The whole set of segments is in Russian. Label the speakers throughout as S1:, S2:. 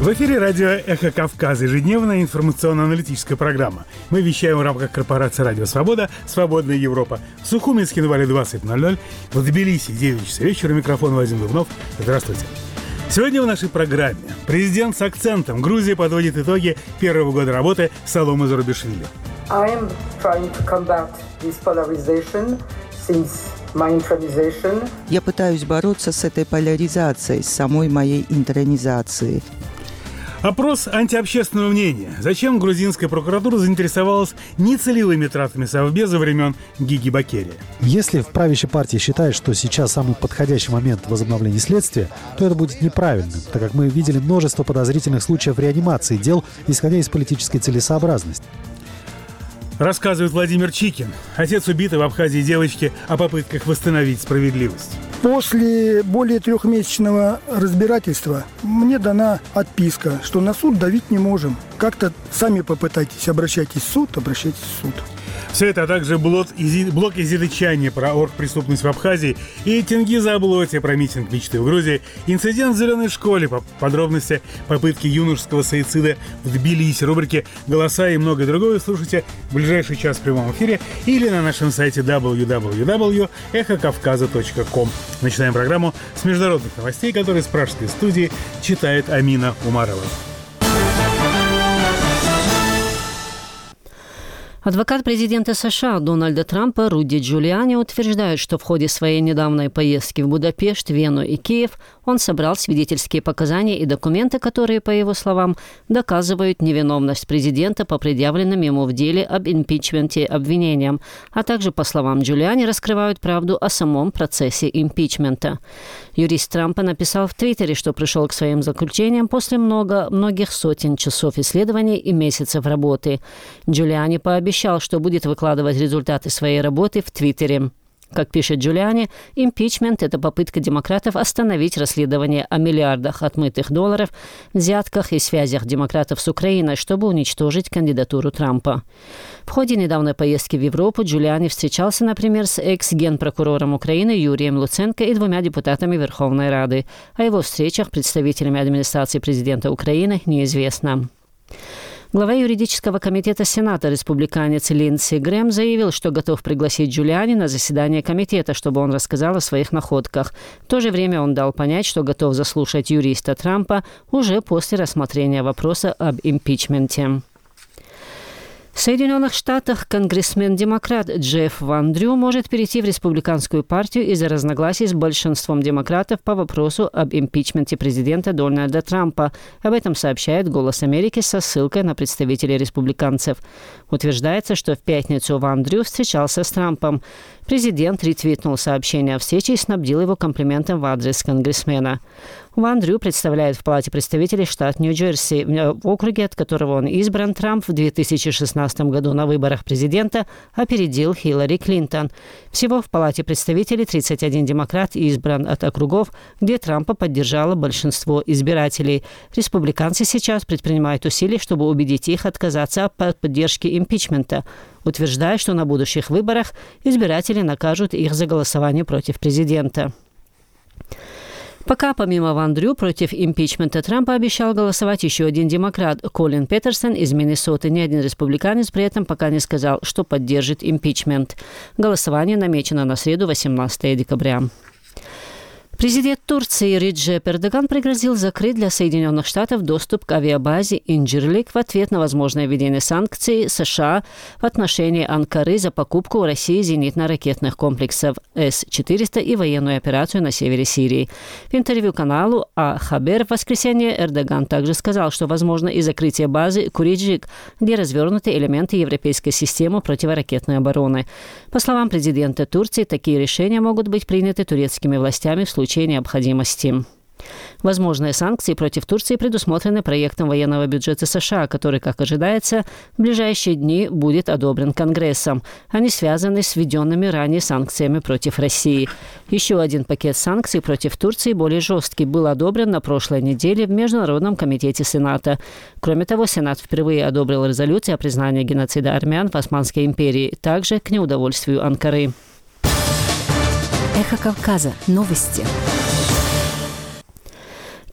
S1: В эфире радио «Эхо Кавказа», ежедневная информационно-аналитическая программа. Мы вещаем в рамках корпорации «Радио Свобода», «Свободная Европа». В Сухуминске на Вале 20:00, в Тбилиси 9 часов вечера. Микрофон Вадим Дубнов. Здравствуйте. Сегодня в нашей программе президент с акцентом. Грузия подводит итоги первого года работы Саломе Зурабишвили.
S2: I am trying to combat this polarization since my internalization.
S3: Я пытаюсь бороться с этой поляризацией, с самой моей интернизацией.
S1: Опрос антиобщественного мнения. Зачем грузинская прокуратура заинтересовалась нецелевыми тратами Совбеза времен Гиги Бакерия?
S4: Если в правящей партии считают, что сейчас самый подходящий момент возобновления следствия, то это будет неправильным, так как мы видели множество подозрительных случаев реанимации дел, исходя из политической целесообразности.
S1: Рассказывает Владимир Чикин, отец убитой в Абхазии девочки, о попытках восстановить справедливость.
S5: После более 3-месячного разбирательства мне дана отписка, что на суд давить не можем. Как-то сами попытайтесь, обращайтесь в суд.
S1: Все это, а также блок изиличания про оргпреступность в Абхазии и Тенгиза Аблоти про митинг мечты в Грузии, инцидент в зеленой школе, подробности попытки юношеского суицида в Тбилиси, рубрики «Голоса» и многое другое слушайте в ближайший час в прямом эфире или на нашем сайте www.эхокавказа.ком. Начинаем программу с международных новостей, которые с пражской студии читает Амина Умарова.
S6: Адвокат президента США Дональда Трампа Руди Джулиани утверждает, что в ходе своей недавней поездки в Будапешт, Вену и Киев он собрал свидетельские показания и документы, которые, по его словам, доказывают невиновность президента по предъявленным ему в деле об импичменте обвинениям, а также, по словам Джулиани, раскрывают правду о самом процессе импичмента. Юрист Трампа написал в Твиттере, что пришел к своим заключениям после многих сотен часов исследований и месяцев работы. Джулиани пообещал, что будет выкладывать результаты своей работы в Твиттере. Как пишет Джулиани, импичмент – это попытка демократов остановить расследование о миллиардах отмытых долларов, взятках и связях демократов с Украиной, чтобы уничтожить кандидатуру Трампа. В ходе недавней поездки в Европу Джулиани встречался, например, с экс-генпрокурором Украины Юрием Луценко и 2 депутатами Верховной Рады. О его встречах представителями администрации президента Украины неизвестно. Глава юридического комитета Сената, республиканец Линдси Грэм, заявил, что готов пригласить Джулиани на заседание комитета, чтобы он рассказал о своих находках. В то же время он дал понять, что готов заслушать юриста Трампа уже после рассмотрения вопроса об импичменте. В Соединенных Штатах конгрессмен-демократ Джефф Ван Дрю может перейти в республиканскую партию из-за разногласий с большинством демократов по вопросу об импичменте президента Дональда Трампа. Об этом сообщает «Голос Америки» со ссылкой на представителей республиканцев. Утверждается, что в пятницу Ван Дрю встречался с Трампом. Президент ретвитнул сообщение о встрече и снабдил его комплиментом в адрес конгрессмена. Ван Дрю представляет в Палате представителей штат Нью-Джерси. В округе, от которого он избран, Трамп в 2016 году на выборах президента опередил Хиллари Клинтон. Всего в Палате представителей 31 демократ избран от округов, где Трампа поддержало большинство избирателей. Республиканцы сейчас предпринимают усилия, чтобы убедить их отказаться от поддержки импичмента, утверждая, что на будущих выборах избиратели накажут их за голосование против президента. Пока помимо Ван Дрю против импичмента Трампа обещал голосовать еще один демократ Колин Петерсон из Миннесоты. Ни один республиканец при этом пока не сказал, что поддержит импичмент. Голосование намечено на среду, 18 декабря. Президент Турции Реджеп Эрдоган пригрозил закрыть для Соединенных Штатов доступ к авиабазе Инджирлик в ответ на возможное введение санкций США в отношении Анкары за покупку у России зенитно-ракетных комплексов С-400 и военную операцию на севере Сирии. В интервью каналу А-Хабер в воскресенье Эрдоган также сказал, что возможно и закрытие базы Куриджик, где развернуты элементы европейской системы противоракетной обороны. По словам президента Турции, такие решения могут быть приняты турецкими властями в случае необходимости. Возможные санкции против Турции предусмотрены проектом военного бюджета США, который, как ожидается, в ближайшие дни будет одобрен Конгрессом. Они связаны с введенными ранее санкциями против России. Еще один пакет санкций против Турции, более жесткий, был одобрен на прошлой неделе в Международном комитете Сената. Кроме того, Сенат впервые одобрил резолюцию о признании геноцида армян в Османской империи, также к неудовольствию Анкары.
S7: Эхо Кавказа. Новости.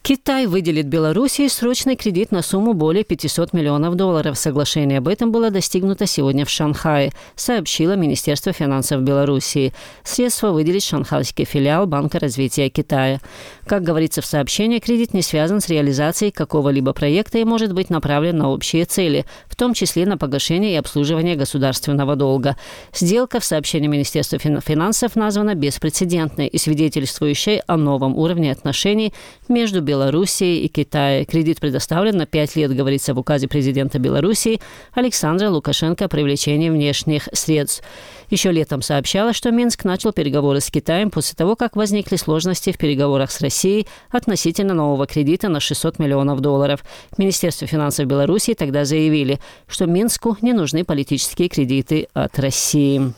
S6: Китай выделит Белоруссии срочный кредит на сумму более $500 миллионов. Соглашение об этом было достигнуто сегодня в Шанхае, сообщило Министерство финансов Белоруссии. Средства выделит шанхайский филиал Банка развития Китая. Как говорится в сообщении, кредит не связан с реализацией какого-либо проекта и может быть направлен на общие цели, в том числе на погашение и обслуживание государственного долга. Сделка в сообщении Министерства финансов названа беспрецедентной и свидетельствующей о новом уровне отношений между Белоруссией и Китаем. Кредит предоставлен на 5 лет, говорится в указе президента Белоруссии Александра Лукашенко о привлечении внешних средств. Еще летом сообщалось, что Минск начал переговоры с Китаем после того, как возникли сложности в переговорах с Россией относительно нового кредита на $600 миллионов. Министерство финансов Белоруссии тогда заявили, что Минску не нужны политические кредиты от России.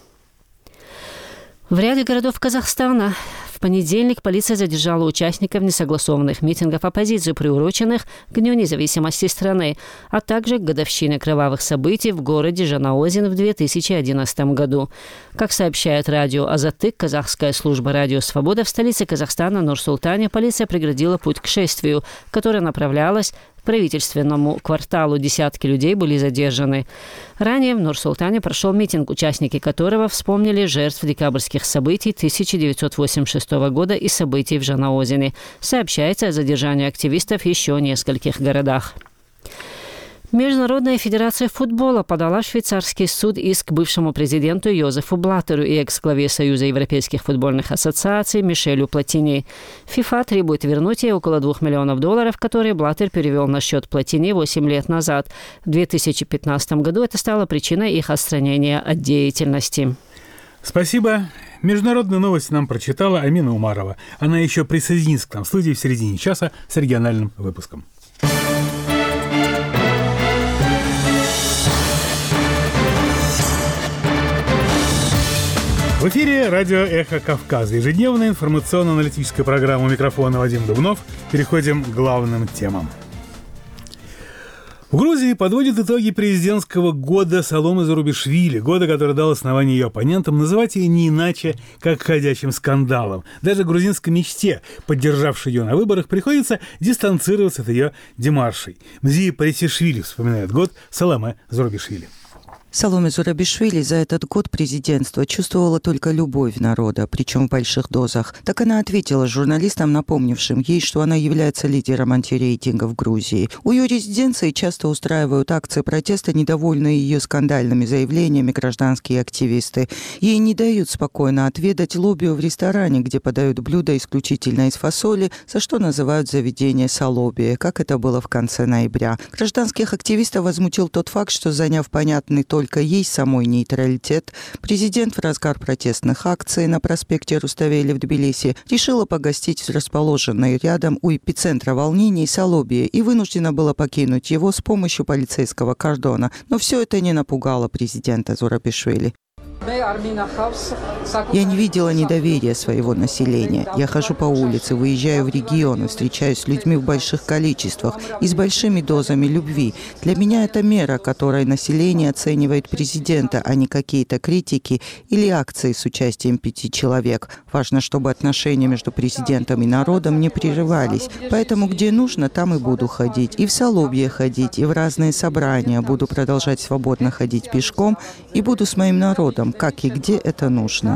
S6: В ряде городов Казахстана в понедельник полиция задержала участников несогласованных митингов оппозиции, приуроченных к Дню независимости страны, а также к годовщине кровавых событий в городе Жанаозен в 2011 году. Как сообщает радио «Азатык», казахская служба «Радио Свобода», в столице Казахстана Нур-Султане полиция преградила путь к шествию, которое направлялось к правительственному кварталу. Десятки людей были задержаны. Ранее в Нур-Султане прошел митинг, участники которого вспомнили жертв декабрьских событий 1986 года и событий в Жанаозене. Сообщается о задержании активистов в еще нескольких городах. Международная федерация футбола подала в швейцарский суд иск бывшему президенту Йозефу Блаттеру и экс-главе Союза европейских футбольных ассоциаций Мишелю Платини. ФИФА требует вернуть ей около $2 миллионов, которые Блаттер перевел на счет Платини 8 лет назад. В 2015 году это стало причиной их отстранения от деятельности.
S1: Спасибо. Международные новости нам прочитала Амина Умарова. Она еще присоединится к нам в студии в середине часа с региональным выпуском. В эфире радио «Эхо Кавказа». Ежедневная информационно-аналитическая программа, у микрофона Вадим Дубнов. Переходим к главным темам. В Грузии подводят итоги президентского года Саломе Зурабишвили, года, который дал основание ее оппонентам называть ее не иначе, как ходячим скандалом. Даже грузинской мечте, поддержавшей ее на выборах, приходится дистанцироваться от ее демаршей. Мзия Парисишвили вспоминает год Саломе Зурабишвили.
S3: Саломе Зурабишвили за этот год президентства чувствовала только любовь народа, причем в больших дозах. Так она ответила журналистам, напомнившим ей, что она является лидером антирейтинга в Грузии. У ее резиденции часто устраивают акции протеста, недовольные ее скандальными заявлениями гражданские активисты. Ей не дают спокойно отведать лобио в ресторане, где подают блюда исключительно из фасоли, за что называют заведение салобия, как это было в конце ноября. Гражданских активистов возмутил тот факт, что, заняв понятный только ей самой нейтралитет, президент в разгар протестных акций на проспекте Руставели в Тбилиси решила погостить в расположенной рядом у эпицентра волнений салобии и вынуждена была покинуть его с помощью полицейского кордона. Но все это не напугало президента Зурабишвили. Я не видела недоверия своего населения. Я хожу по улице, выезжаю в регионы, встречаюсь с людьми в больших количествах и с большими дозами любви. Для меня это мера, которой население оценивает президента, а не какие-то критики или акции с участием 5 человек. Важно, чтобы отношения между президентом и народом не прерывались. Поэтому, где нужно, там и буду ходить. И в салобье ходить, и в разные собрания. Буду продолжать свободно ходить пешком и буду с моим народом, как и где это нужно.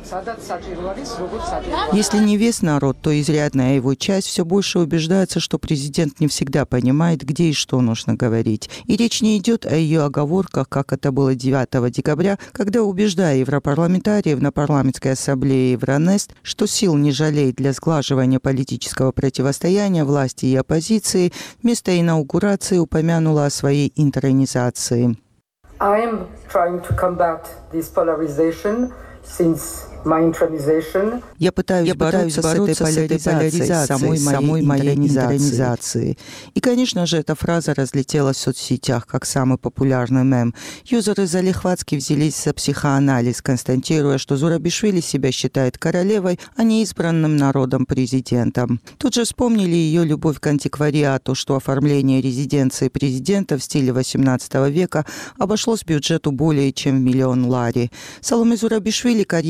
S3: Если не весь народ, то изрядная его часть все больше убеждается, что президент не всегда понимает, где и что нужно говорить. И речь не идет о ее оговорках, как это было 9 декабря, когда, убеждая европарламентариев на парламентской ассамблее Евронест, что сил не жалеет для сглаживания политического противостояния власти и оппозиции, вместо инаугурации упомянула о своей интернизации.
S2: I am trying to combat this polarization since my internalization.
S3: Я пытаюсь бороться с этой поляризацией, самой моей интернизации. И, конечно же, эта фраза разлетелась в соцсетях как самый популярный мем. Юзеры залихватски взялись за психоанализ, констатируя, что Зурабишвили себя считает королевой, а не избранным народом президентом. Тут же вспомнили ее любовь к антиквариату, что оформление резиденции президента в стиле XVIII века обошлось бюджету более чем в $1 миллион лари. Саломе Зурабишвили, карьерный дипломат,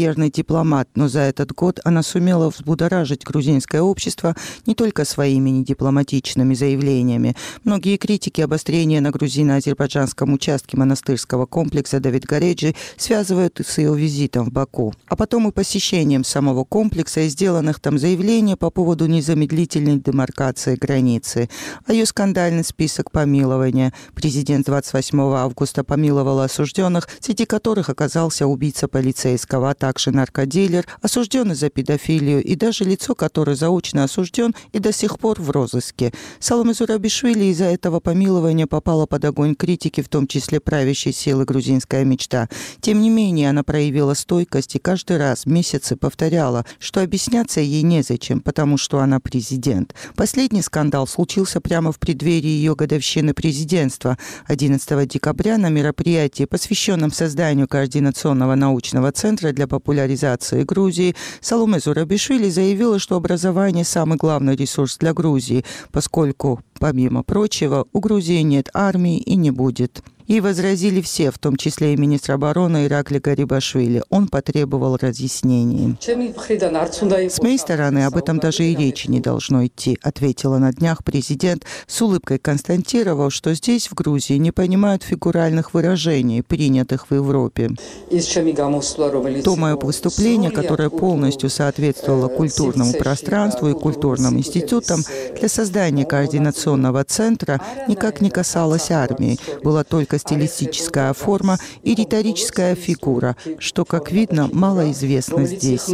S3: дипломат, но за этот год она сумела взбудоражить грузинское общество не только своими недипломатичными заявлениями. Многие критики обострения на грузино-азербайджанском участке монастырского комплекса Давид-Гореджи связывают с ее визитом в Баку, а потом и посещением самого комплекса и сделанных там заявлений по поводу незамедлительной демаркации границы. А ее скандальный список помилования. Президент 28 августа помиловал осужденных, среди которых оказался убийца полицейского, а также наркодилер, осужденный за педофилию и даже лицо, которое заочно осужден и до сих пор в розыске. Саломе Зурабишвили из-за этого помилования попала под огонь критики, в том числе правящей силы «Грузинская мечта». Тем не менее, она проявила стойкость и каждый раз месяцы повторяла, что объясняться ей незачем, потому что она президент. Последний скандал случился прямо в преддверии ее годовщины президентства. 11 декабря на мероприятии, посвященном созданию Координационного научного центра для популяризации Грузии, Саломе Зурабишвили заявила, что образование – самый главный ресурс для Грузии, поскольку, помимо прочего, у Грузии нет армии и не будет. Ей возразили все, в том числе и министр обороны Иракли Гарибашвили. Он потребовал разъяснений. «С моей стороны, об этом даже и речи не должно идти», ответила на днях президент, с улыбкой констатировав, что здесь, в Грузии, не понимают фигуральных выражений, принятых в Европе. То мое выступление, которое полностью соответствовало культурному пространству и культурным институтам, для создания координационного центра никак не касалось армии. Была только стилистическая форма и риторическая фигура, что, как видно, мало известно здесь.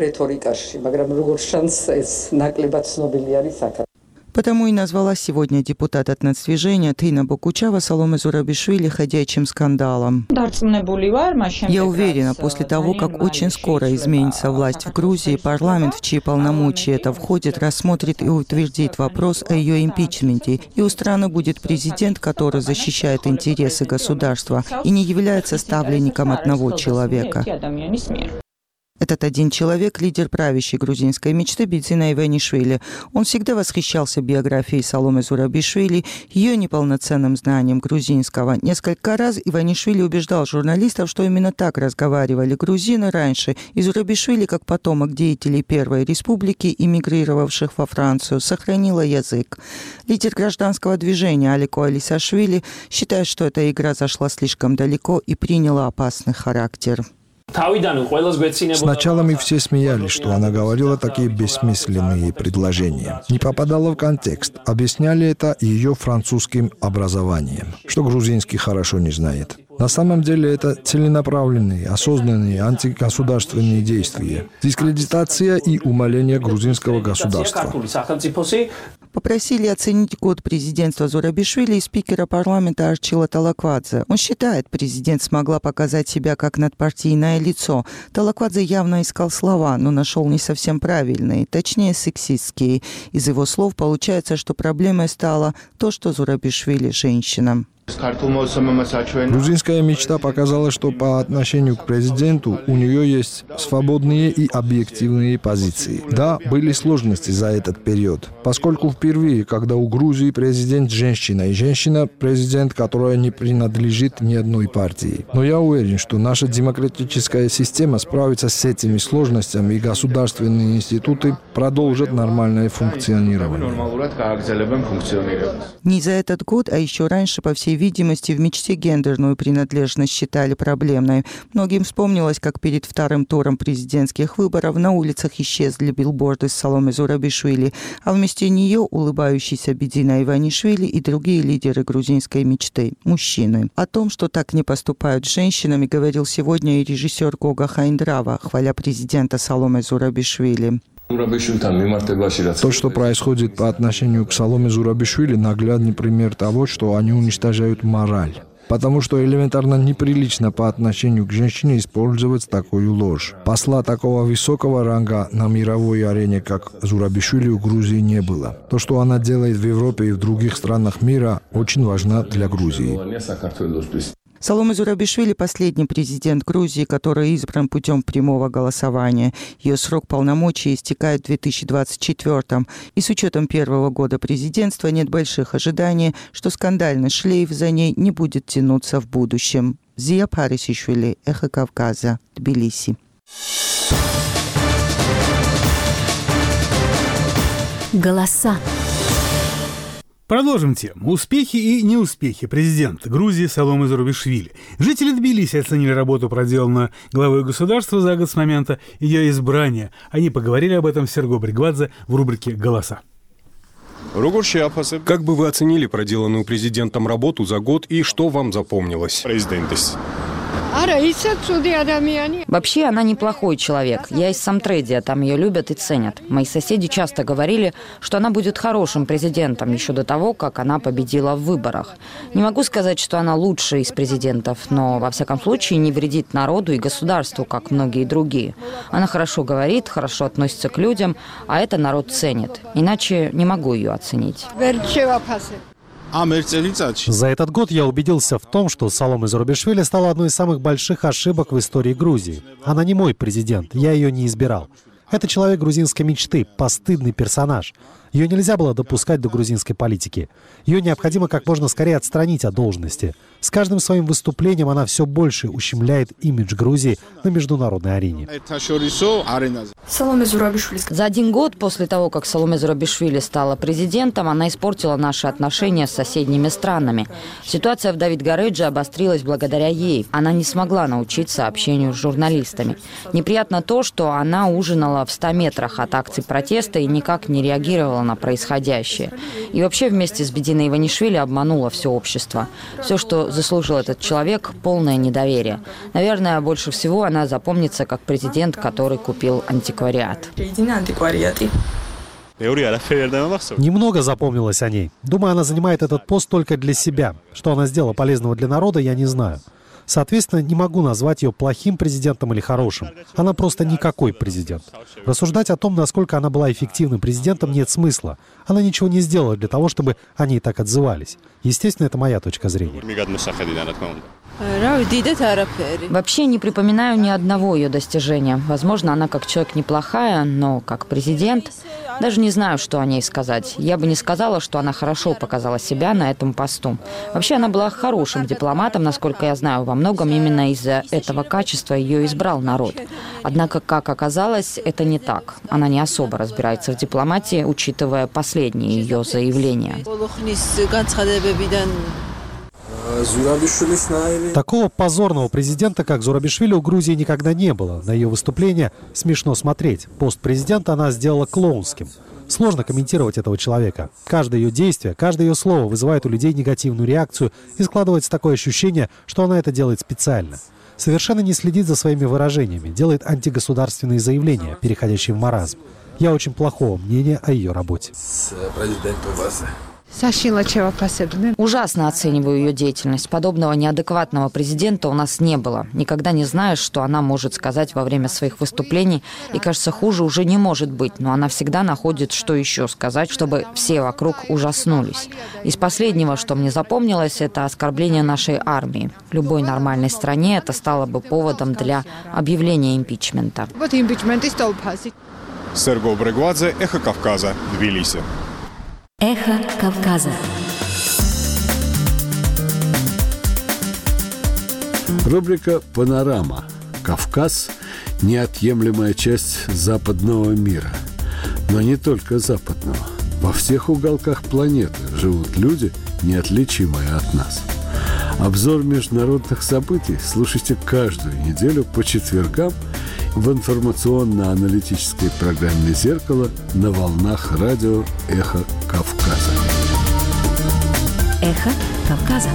S3: Потому и назвала сегодня депутат от нацдвижения Тина Бокучава Саломе Зурабишвили ходячим скандалом. Я уверена, после того, как очень скоро изменится власть в Грузии, парламент, в чьи полномочия это входит, рассмотрит и утвердит вопрос о ее импичменте, и у страны будет президент, который защищает интересы государства и не является ставленником одного человека. Этот один человек – лидер правящей грузинской мечты Бидзина Иванишвили. Он всегда восхищался биографией Саломе Зурабишвили, ее неполноценным знанием грузинского. Несколько раз Иванишвили убеждал журналистов, что именно так разговаривали грузины раньше, и Зурабишвили, как потомок деятелей Первой Республики, эмигрировавших во Францию, сохранила язык. Лидер гражданского движения Алико Алисашвили считает, что эта игра зашла слишком далеко и приняла опасный характер.
S7: Сначала мы все смеялись, что она говорила такие бессмысленные предложения. Не попадала в контекст. Объясняли это ее французским образованием, что грузинский хорошо не знает. На самом деле это целенаправленные, осознанные антигосударственные действия. Дискредитация и умаление грузинского государства.
S3: Попросили оценить год президентства Зурабишвили и спикера парламента Арчила Талаквадзе. Он считает, президент смогла показать себя как надпартийное лицо. Талаквадзе явно искал слова, но нашел не совсем правильные, точнее сексистские. Из его слов получается, что проблемой стало то, что Зурабишвили женщина.
S7: Грузинская мечта показала, что по отношению к президенту у нее есть свободные и объективные позиции. Да, были сложности за этот период, поскольку впервые, когда у Грузии президент женщина, и женщина президент, которая не принадлежит ни одной партии. Но я уверен, что наша демократическая система справится с этими сложностями, и государственные институты продолжат нормальное функционирование.
S3: Не за этот год, а еще раньше, по всей видимости, в мечте гендерную принадлежность считали проблемной. Многим вспомнилось, как перед вторым туром президентских выборов на улицах исчезли билборды с Саломе Зурабишвили, а вместо нее улыбающийся Бидзина Иванишвили и другие лидеры грузинской мечты – мужчины. О том, что так не поступают с женщинами, говорил сегодня и режиссер Гога Хайндрава, хваля президента Саломе Зурабишвили.
S7: То, что происходит по отношению к Саломе Зурабишвили, наглядный пример того, что они уничтожают мораль. Потому что элементарно неприлично по отношению к женщине использовать такую ложь. Посла такого высокого ранга на мировой арене, как Зурабишвили, у Грузии не было. То, что она делает в Европе и в других странах мира, очень важно для Грузии.
S3: Саломе Зурабишвили – последний президент Грузии, который избран путем прямого голосования. Ее срок полномочий истекает в 2024-м. И с учетом первого года президентства нет больших ожиданий, что скандальный шлейф за ней не будет тянуться в будущем. Зия Парисишвили, Эхо Кавказа, Тбилиси.
S8: Голоса.
S1: Продолжим тему. Успехи и неуспехи президента Грузии Саломе Зурабишвили. Жители Тбилиси оценили работу, проделанную главой государства за год с момента ее избрания. Они поговорили об этом с Серго Бригвадзе в рубрике «Голоса».
S9: Как бы вы оценили проделанную президентом работу за год и что вам запомнилось?
S10: Вообще, она неплохой человек. Я из Самтредия, там ее любят и ценят. Мои соседи часто говорили, что она будет хорошим президентом еще до того, как она победила в выборах. Не могу сказать, что она лучшая из президентов, но, во всяком случае, не вредит народу и государству, как многие другие. Она хорошо говорит, хорошо относится к людям, а это народ ценит. Иначе не могу ее оценить.
S4: За этот год я убедился в том, что Саломе Зурабишвили стала одной из самых больших ошибок в истории Грузии. Она не мой президент, я ее не избирал. Это человек грузинской мечты, постыдный персонаж. Ее нельзя было допускать до грузинской политики. Ее необходимо как можно скорее отстранить от должности. С каждым своим выступлением она все больше ущемляет имидж Грузии на международной арене.
S10: За один год после того, как Саломе Зурабишвили стала президентом, она испортила наши отношения с соседними странами. Ситуация в Давид-Гаредже обострилась благодаря ей. Она не смогла научиться общению с журналистами. Неприятно то, что она ужинала в 100 метрах от акций протеста и никак не реагировала на происходящее. И вообще вместе с Бединой Иванишвили обманула все общество. Все, что заслужил этот человек, полное недоверие. Наверное, больше всего она запомнится как президент, который купил антиквариат.
S4: Немного запомнилось о ней. Думаю, она занимает этот пост только для себя. Что она сделала полезного для народа, я не знаю. Соответственно, не могу назвать ее плохим президентом или хорошим. Она просто никакой президент. Рассуждать о том, насколько она была эффективным президентом, нет смысла. Она ничего не сделала для того, чтобы о ней так отзывались. Естественно, это моя точка зрения.
S10: Вообще не припоминаю ни одного ее достижения. Возможно, она как человек неплохая, но как президент даже не знаю, что о ней сказать. Я бы не сказала, что она хорошо показала себя на этом посту. Вообще, она была хорошим дипломатом, насколько я знаю. Во многом именно из-за этого качества ее избрал народ. Однако, как оказалось, это не так. Она не особо разбирается в дипломатии, учитывая последние ее заявления.
S4: Такого позорного президента, как Зурабишвили, у Грузии никогда не было. На ее выступление смешно смотреть. Пост президента она сделала клоунским. Сложно комментировать этого человека. Каждое ее действие, каждое ее слово вызывает у людей негативную реакцию, и складывается такое ощущение, что она это делает специально. Совершенно не следит за своими выражениями, делает антигосударственные заявления, переходящие в маразм. Я очень плохого мнения о ее работе.
S10: Ужасно оцениваю ее деятельность. Подобного неадекватного президента у нас не было. Никогда не знаешь, что она может сказать во время своих выступлений. И, кажется, хуже уже не может быть. Но она всегда находит, что еще сказать, чтобы все вокруг ужаснулись. Из последнего, что мне запомнилось, это оскорбление нашей армии. В любой нормальной стране это стало бы поводом для объявления импичмента.
S9: Серго Бригвадзе, Эхо Кавказа, Тбилиси.
S8: Эхо Кавказа.
S11: Рубрика «Панорама». Кавказ – неотъемлемая часть западного мира. Но не только западного. Во всех уголках планеты живут люди, неотличимые от нас. Обзор международных событий слушайте каждую неделю по четвергам в информационно-аналитической программе «Зеркало» на волнах радио «Эхо Кавказа».
S8: Эхо Кавказа.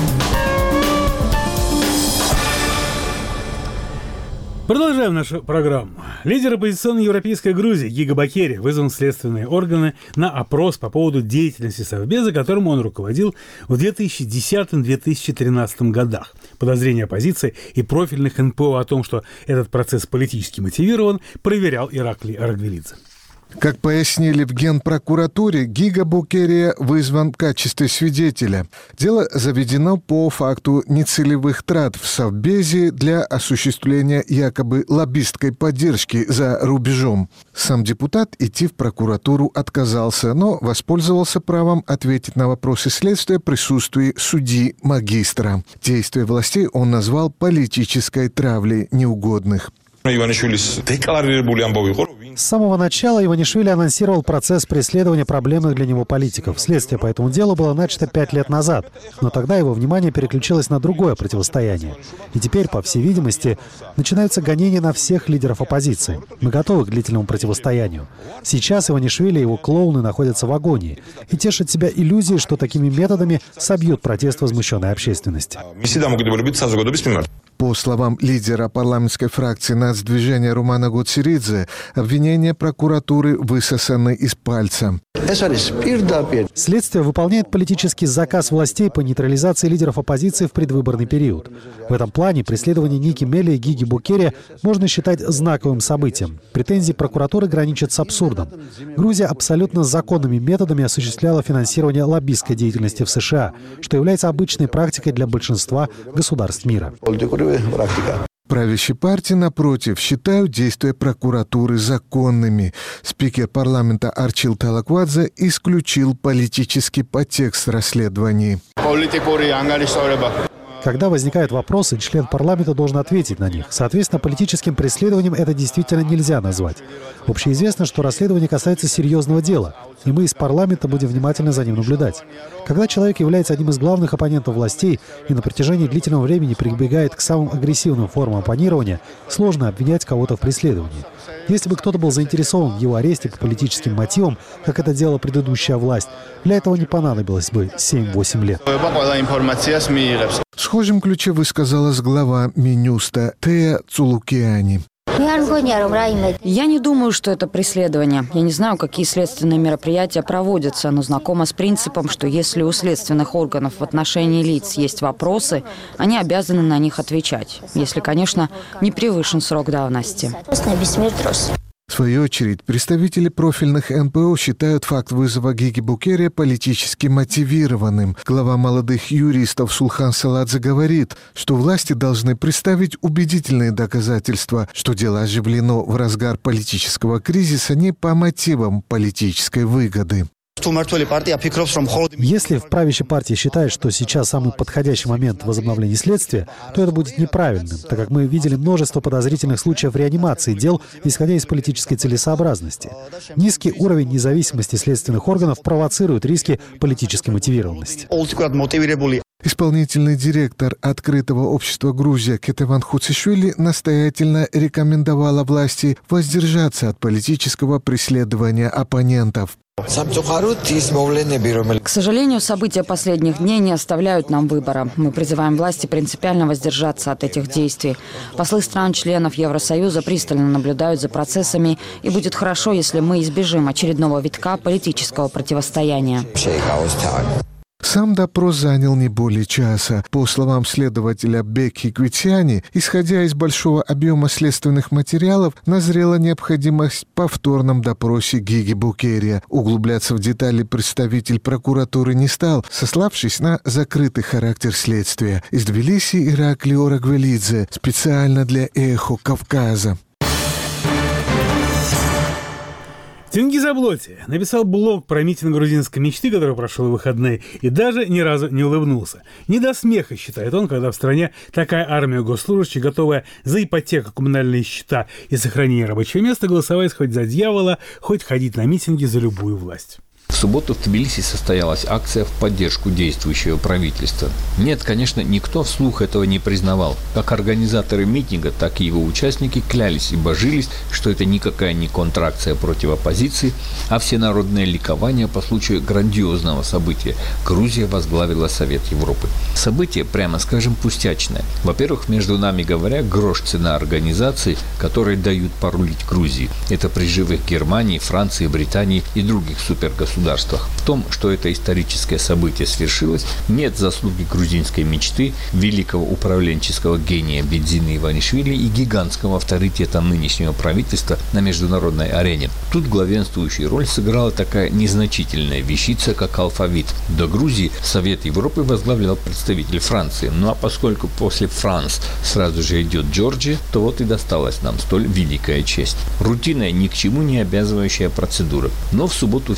S1: Продолжаем нашу программу. Лидер оппозиционной европейской Грузии Гига Бакери вызван в следственные органы на опрос по поводу деятельности Совбеза, которым он руководил в 2010-2013 годах. Подозрения оппозиции и профильных НПО о том, что этот процесс политически мотивирован, проверял Ираклий Арагвелидзе.
S12: Как пояснили в Генпрокуратуре, Гига Бакери вызван в качестве свидетеля. Дело заведено по факту нецелевых трат в Совбезе для осуществления якобы лоббистской поддержки за рубежом. Сам депутат идти в прокуратуру отказался, но воспользовался правом ответить на вопросы следствия в присутствии судьи-магистра. Действия властей он назвал политической травлей неугодных.
S4: С самого начала Иванишвили анонсировал процесс преследования проблемных для него политиков. Следствие по этому делу было начато 5 лет назад, но тогда его внимание переключилось на другое противостояние. И теперь, по всей видимости, начинаются гонения на всех лидеров оппозиции. Мы готовы к длительному противостоянию. Сейчас Иванишвили и его клоуны находятся в агонии и тешат себя иллюзией, что такими методами собьют протест возмущенной общественности.
S12: По словам лидера парламентской фракции нацдвижения Румана Гуцеридзе, обвинения прокуратуры высосаны из пальца.
S4: Следствие выполняет политический заказ властей по нейтрализации лидеров оппозиции в предвыборный период. В этом плане преследование Ники Мелли и Гиги Букерия можно считать знаковым событием. Претензии прокуратуры граничат с абсурдом. Грузия абсолютно законными методами осуществляла финансирование лоббистской деятельности в США, что является обычной практикой для большинства государств мира.
S12: Правящей партии, напротив, считают действия прокуратуры законными. Спикер парламента Арчил Талаквадзе исключил политический подтекст расследований.
S4: Когда возникают вопросы, член парламента должен ответить на них. Соответственно, политическим преследованием это действительно нельзя назвать. Общеизвестно, что расследование касается серьезного дела, и мы из парламента будем внимательно за ним наблюдать. Когда человек является одним из главных оппонентов властей и на протяжении длительного времени прибегает к самым агрессивным формам оппонирования, сложно обвинять кого-то в преследовании. Если бы кто-то был заинтересован в его аресте по политическим мотивам, как это делала предыдущая власть, для этого не понадобилось бы 7-8 лет.
S12: В схожем ключе высказалась глава Минюста Тея Цулукиани.
S10: Я не думаю, что это преследование. Я не знаю, какие следственные мероприятия проводятся, но знакома с принципом, что если у следственных органов в отношении лиц есть вопросы, они обязаны на них отвечать. Если, конечно, не превышен срок давности.
S12: В свою очередь, представители профильных НПО считают факт вызова Гиги Букерия политически мотивированным. Глава молодых юристов Сулхан Саладзе говорит, что власти должны представить убедительные доказательства, что дело оживлено в разгар политического кризиса не по мотивам политической выгоды.
S4: Если в правящей партии считают, что сейчас самый подходящий момент возобновления следствия, то это будет неправильным, так как мы видели множество подозрительных случаев реанимации дел, исходя из политической целесообразности. Низкий уровень независимости следственных органов провоцирует риски политической мотивированности.
S12: Исполнительный директор Открытого общества Грузия Кетеван Хуцишвили настоятельно рекомендовала власти воздержаться от политического преследования оппонентов.
S10: К сожалению, события последних дней не оставляют нам выбора. Мы призываем власти принципиально воздержаться от этих действий. Послы стран-членов Евросоюза пристально наблюдают за процессами, и будет хорошо, если мы избежим очередного витка политического противостояния.
S12: Сам допрос занял не более часа. По словам следователя Бекки Квитсиани, исходя из большого объема следственных материалов, назрела необходимость в повторном допросе Гиги Букерия. Углубляться в детали представитель прокуратуры не стал, сославшись на закрытый характер следствия. Из Тбилиси Иракли Орагвелидзе, специально для «Эхо Кавказа».
S1: Тенгиз Аблоти написал блог про митинг грузинской мечты, который прошел в выходные, и даже ни разу не улыбнулся. Не до смеха, считает он, когда в стране такая армия госслужащих, готовая за ипотеку, коммунальные счета и сохранение рабочего места голосовать хоть за дьявола, хоть ходить на митинги за любую власть.
S13: В субботу в Тбилиси состоялась акция в поддержку действующего правительства. Нет, конечно, никто вслух этого не признавал. Как организаторы митинга, так и его участники клялись и божились, что это никакая не контракция против оппозиции, а всенародное ликование по случаю грандиозного события. Грузия возглавила Совет Европы. Событие, прямо скажем, пустячное. Во-первых, между нами говоря, грош цена организаций, которые дают порулить Грузии. Это при живых Германии, Франции, Британии и других супергосударствах. В том, что это историческое событие свершилось, нет заслуги грузинской мечты, великого управленческого гения Бедзины Иванишвили и гигантского авторитета нынешнего правительства на международной арене. Тут главенствующую роль сыграла такая незначительная вещица, как алфавит. До Грузии Совет Европы возглавлял представитель Франции. Ну а поскольку после Франции сразу же идет Джорджия, то вот и досталась нам столь великая честь. Рутинная, ни к чему не обязывающая процедура. Но в субботу все форматы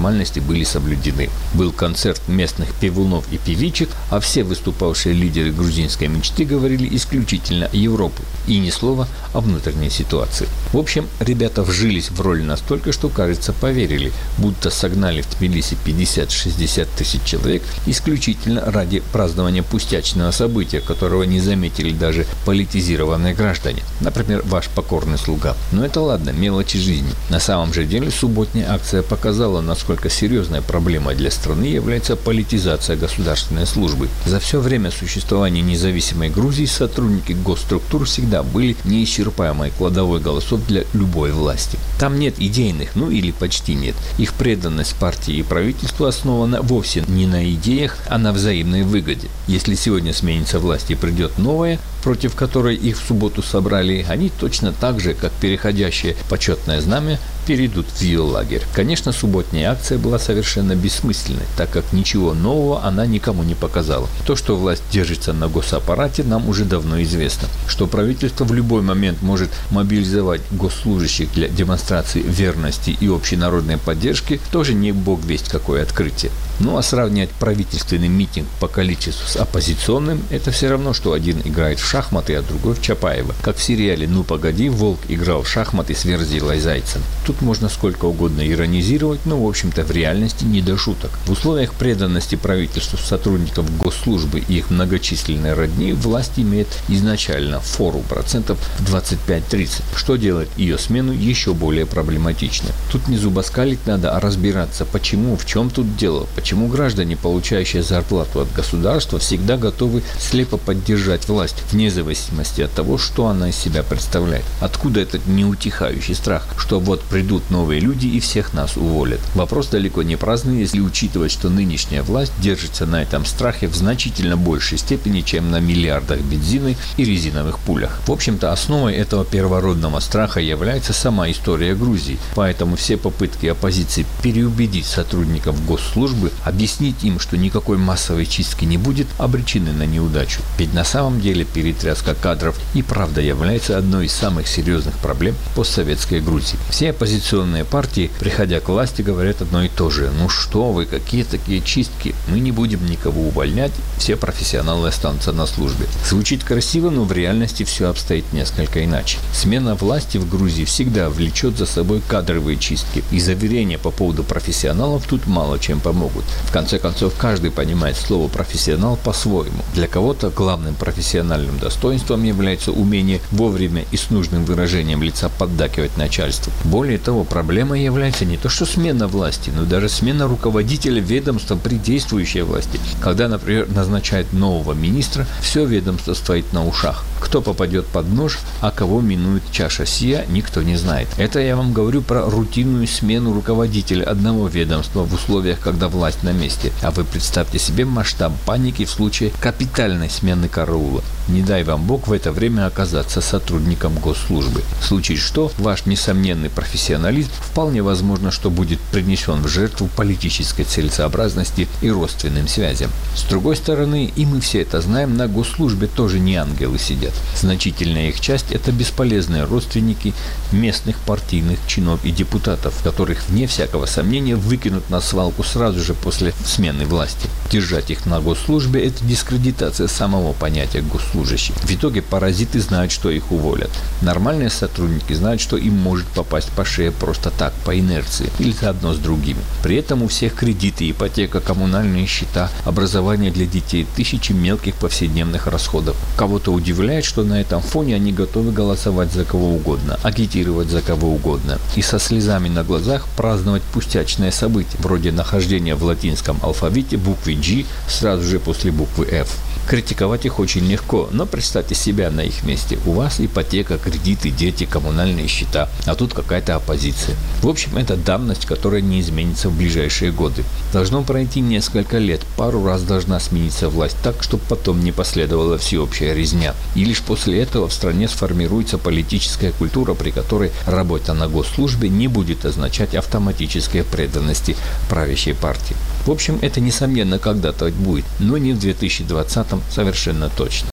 S13: формальности были соблюдены. Был концерт местных певунов и певичек, а все выступавшие лидеры грузинской мечты говорили исключительно о Европе и ни слова о внутренней ситуации. В общем, ребята вжились в роль настолько, что, кажется, поверили, будто согнали в Тбилиси 50-60 тысяч человек исключительно ради празднования пустячного события, которого не заметили даже политизированные граждане. Например, ваш покорный слуга. Но это ладно, мелочи жизни. На самом же деле субботняя акция показала, насколько серьезной проблемой для страны является политизация государственной службы. За все время существования независимой Грузии сотрудники госструктур всегда были неисчерпаемой кладовой голосов для любой власти. Там нет идейных, или почти нет. Их преданность партии и правительству основана вовсе не на идеях, а на взаимной выгоде. Если сегодня сменится власть и придет новая, против которой их в субботу собрали, они точно так же, как переходящее почетное знамя, перейдут в ее лагерь. Конечно, субботняя акция была совершенно бессмысленной, так как ничего нового она никому не показала. То, что власть держится на госаппарате, нам уже давно известно. Что правительство в любой момент может мобилизовать госслужащих для демонстрации верности и общенародной поддержки, тоже не бог весть какое открытие. А сравнивать правительственный митинг по количеству с оппозиционным – это все равно, что один играет в шахматы, а другой в Чапаева. Как в сериале «Ну погоди», Волк играл в шахматы с Верзилой Зайцем. Тут можно сколько угодно иронизировать, но, в общем-то, в реальности не до шуток. В условиях преданности правительству сотрудников госслужбы и их многочисленной родни власть имеет изначально фору процентов 25-30, что делает ее смену еще более проблематичной. Тут не зубоскалить надо, а разбираться, почему, в чем тут дело, почему граждане, получающие зарплату от государства, всегда готовы слепо поддержать власть, вне зависимости от того, что она из себя представляет. Откуда этот неутихающий страх, что вот придут новые люди и всех нас уволят? Вопрос далеко не праздный, если учитывать, что нынешняя власть держится на этом страхе в значительно большей степени, чем на миллиардах бензина и резиновых пулях. В общем-то, основой этого первородного страха является сама история Грузии, поэтому все попытки оппозиции переубедить сотрудников госслужбы, объяснить им, что никакой массовой чистки не будет, обречены на неудачу. Ведь на самом деле перетряска кадров и правда является одной из самых серьезных проблем постсоветской Грузии. Все оппозиционные партии, приходя к власти, говорят одно и то же. Ну что вы, какие такие чистки? Мы не будем никого увольнять, все профессионалы останутся на службе. Звучит красиво, но в реальности все обстоит несколько иначе. Смена власти в Грузии всегда влечет за собой кадровые чистки, и заверения по поводу профессионалов тут мало чем помогут. В конце концов, каждый понимает слово «профессионал» по-своему. Для кого-то главным профессиональным достоинством является умение вовремя и с нужным выражением лица поддакивать начальству. Более того, проблемой является не то, что смена власти, но даже смена руководителя ведомства при действующей власти. Когда, например, назначают нового министра, все ведомство стоит на ушах. Кто попадет под нож, а кого минует чаша сия, никто не знает. Это я вам говорю про рутинную смену руководителя одного ведомства в условиях, когда власть на месте. А вы представьте себе масштаб паники в случае капитальной смены караула. Не дай вам Бог в это время оказаться сотрудником госслужбы. В случае что, ваш несомненный профессионализм вполне возможно, что будет принесен в жертву политической целесообразности и родственным связям. С другой стороны, и мы все это знаем, на госслужбе тоже не ангелы сидят. Значительная их часть – это бесполезные родственники местных партийных чинов и депутатов, которых, вне всякого сомнения, выкинут на свалку сразу же после смены власти. Держать их на госслужбе – это дискредитация самого понятия госслужащих. В итоге паразиты знают, что их уволят. Нормальные сотрудники знают, что им может попасть по шее просто так, по инерции, или заодно с другими. При этом у всех кредиты, ипотека, коммунальные счета, образование для детей, тысячи мелких повседневных расходов. Кого-то удивляет, что на этом фоне они готовы голосовать за кого угодно, агитировать за кого угодно и со слезами на глазах праздновать пустячное событие, вроде нахождения в латинском алфавите буквы G сразу же после буквы F. Критиковать их очень легко, но представьте себя на их месте. У вас ипотека, кредиты, дети, коммунальные счета, а тут какая-то оппозиция. В общем, это давность, которая не изменится в ближайшие годы. Должно пройти несколько лет, пару раз должна смениться власть так, чтобы потом не последовала всеобщая резня. И лишь после этого в стране сформируется политическая культура, при которой работа на госслужбе не будет означать автоматической преданности правящей партии. В общем, это несомненно когда-то будет, но не в 2020-м совершенно точно.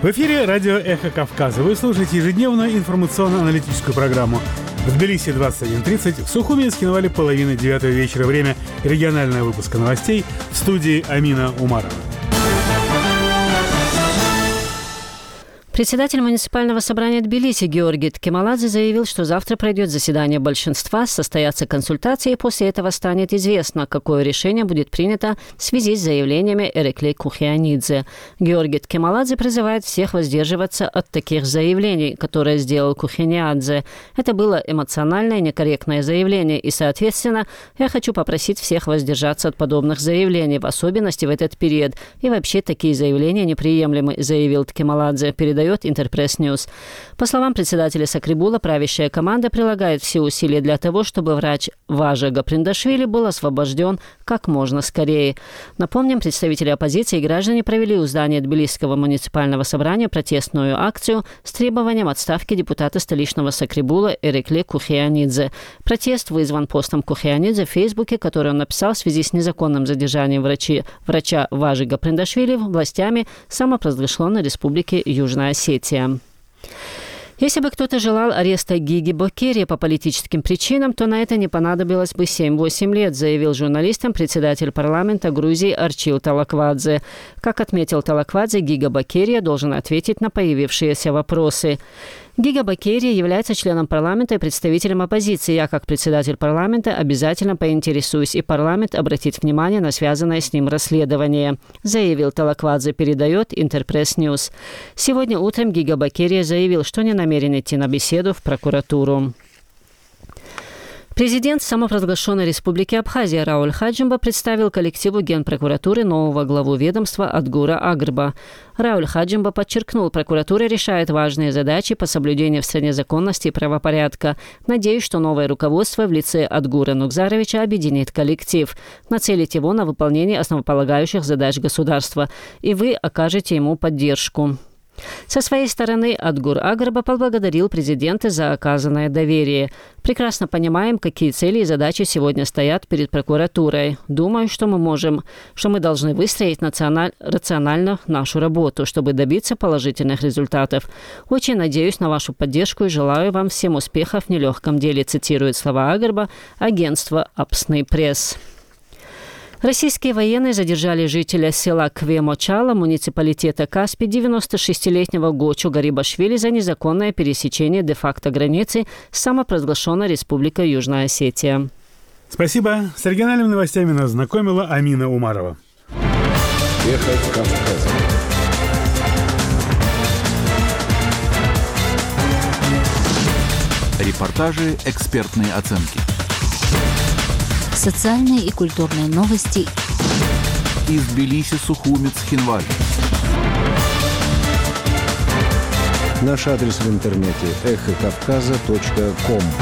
S1: В эфире радио «Эхо Кавказа». Вы слушаете ежедневную информационно-аналитическую программу. В Тбилиси 21:30, в Сухуми с Хинвали 8:30 вечера. Время регионального выпуска новостей в студии Амина Умарова.
S6: Председатель муниципального собрания Тбилиси Георгий Ткемаладзе заявил, что завтра пройдет заседание большинства, состоятся консультации, и после этого станет известно, какое решение будет принято в связи с заявлениями Эрекле Кухианидзе. Георгий Ткемаладзе призывает всех воздерживаться от таких заявлений, которые сделал Кухианидзе. Это было эмоциональное, некорректное заявление, и, соответственно, я хочу попросить всех воздержаться от подобных заявлений, в особенности в этот период. И вообще такие заявления неприемлемы, заявил Ткемаладзе, передает Интерпресс Ньюс. По словам председателя Сакрибула, правящая команда прилагает все усилия для того, чтобы врач Важа Гаприндашвили был освобожден как можно скорее. Напомним, представители оппозиции и граждане провели у здания Тбилисского муниципального собрания протестную акцию с требованием отставки депутата столичного Сакрибула Эрекле Кухианидзе. Протест вызван постом Кухианидзе в Фейсбуке, который он написал в связи с незаконным задержанием врача Важи Гаприндашвили властями самопровозглашенной республики Южная Осетия. Если бы кто-то желал ареста Гиги Бокерии по политическим причинам, то на это не понадобилось бы 7-8 лет, заявил журналистам председатель парламента Грузии Арчил Талаквадзе. Как отметил Талаквадзе, Гига Бокерия должен ответить на появившиеся вопросы. Гига Бокерия является членом парламента и представителем оппозиции. Я, как председатель парламента, обязательно поинтересуюсь, и парламент обратит внимание на связанное с ним расследование, заявил Талаквадзе, передает Интерпресс Ньюс. Сегодня утром Гига Бокерия заявил, что не намерен идти на беседу в прокуратуру. Президент самопровозглашенной республики Абхазия Рауль Хаджимба представил коллективу Генпрокуратуры нового главу ведомства Адгура Агрба. Рауль Хаджимба подчеркнул, прокуратура решает важные задачи по соблюдению в стране законности и правопорядка. Надеюсь, что новое руководство в лице Адгура Нукзаровича объединит коллектив, нацелит его на выполнение основополагающих задач государства, и вы окажете ему поддержку. Со своей стороны Адгур Агрба поблагодарил президента за оказанное доверие. Прекрасно понимаем, какие цели и задачи сегодня стоят перед прокуратурой. Думаю, что мы должны выстроить рационально нашу работу, чтобы добиться положительных результатов. Очень надеюсь на вашу поддержку и желаю вам всем успехов в нелегком деле, цитирует слова Агрба агентство «Апсный пресс». Российские военные задержали жителя села Квемочала муниципалитета Каспий 96-летнего Гочу Гарибашвили за незаконное пересечение де-факто границы с самопровозглашенной республикой Южная Осетия.
S1: Спасибо. С региональными новостями нас знакомила Амина Умарова.
S11: Эхо Кавказа.
S14: Репортажи, экспертные оценки.
S8: Социальные и культурные новости.
S14: Из Тбилиси, Сухуми, Цхинвали.
S7: Наш адрес в интернете эхокавказа.ком.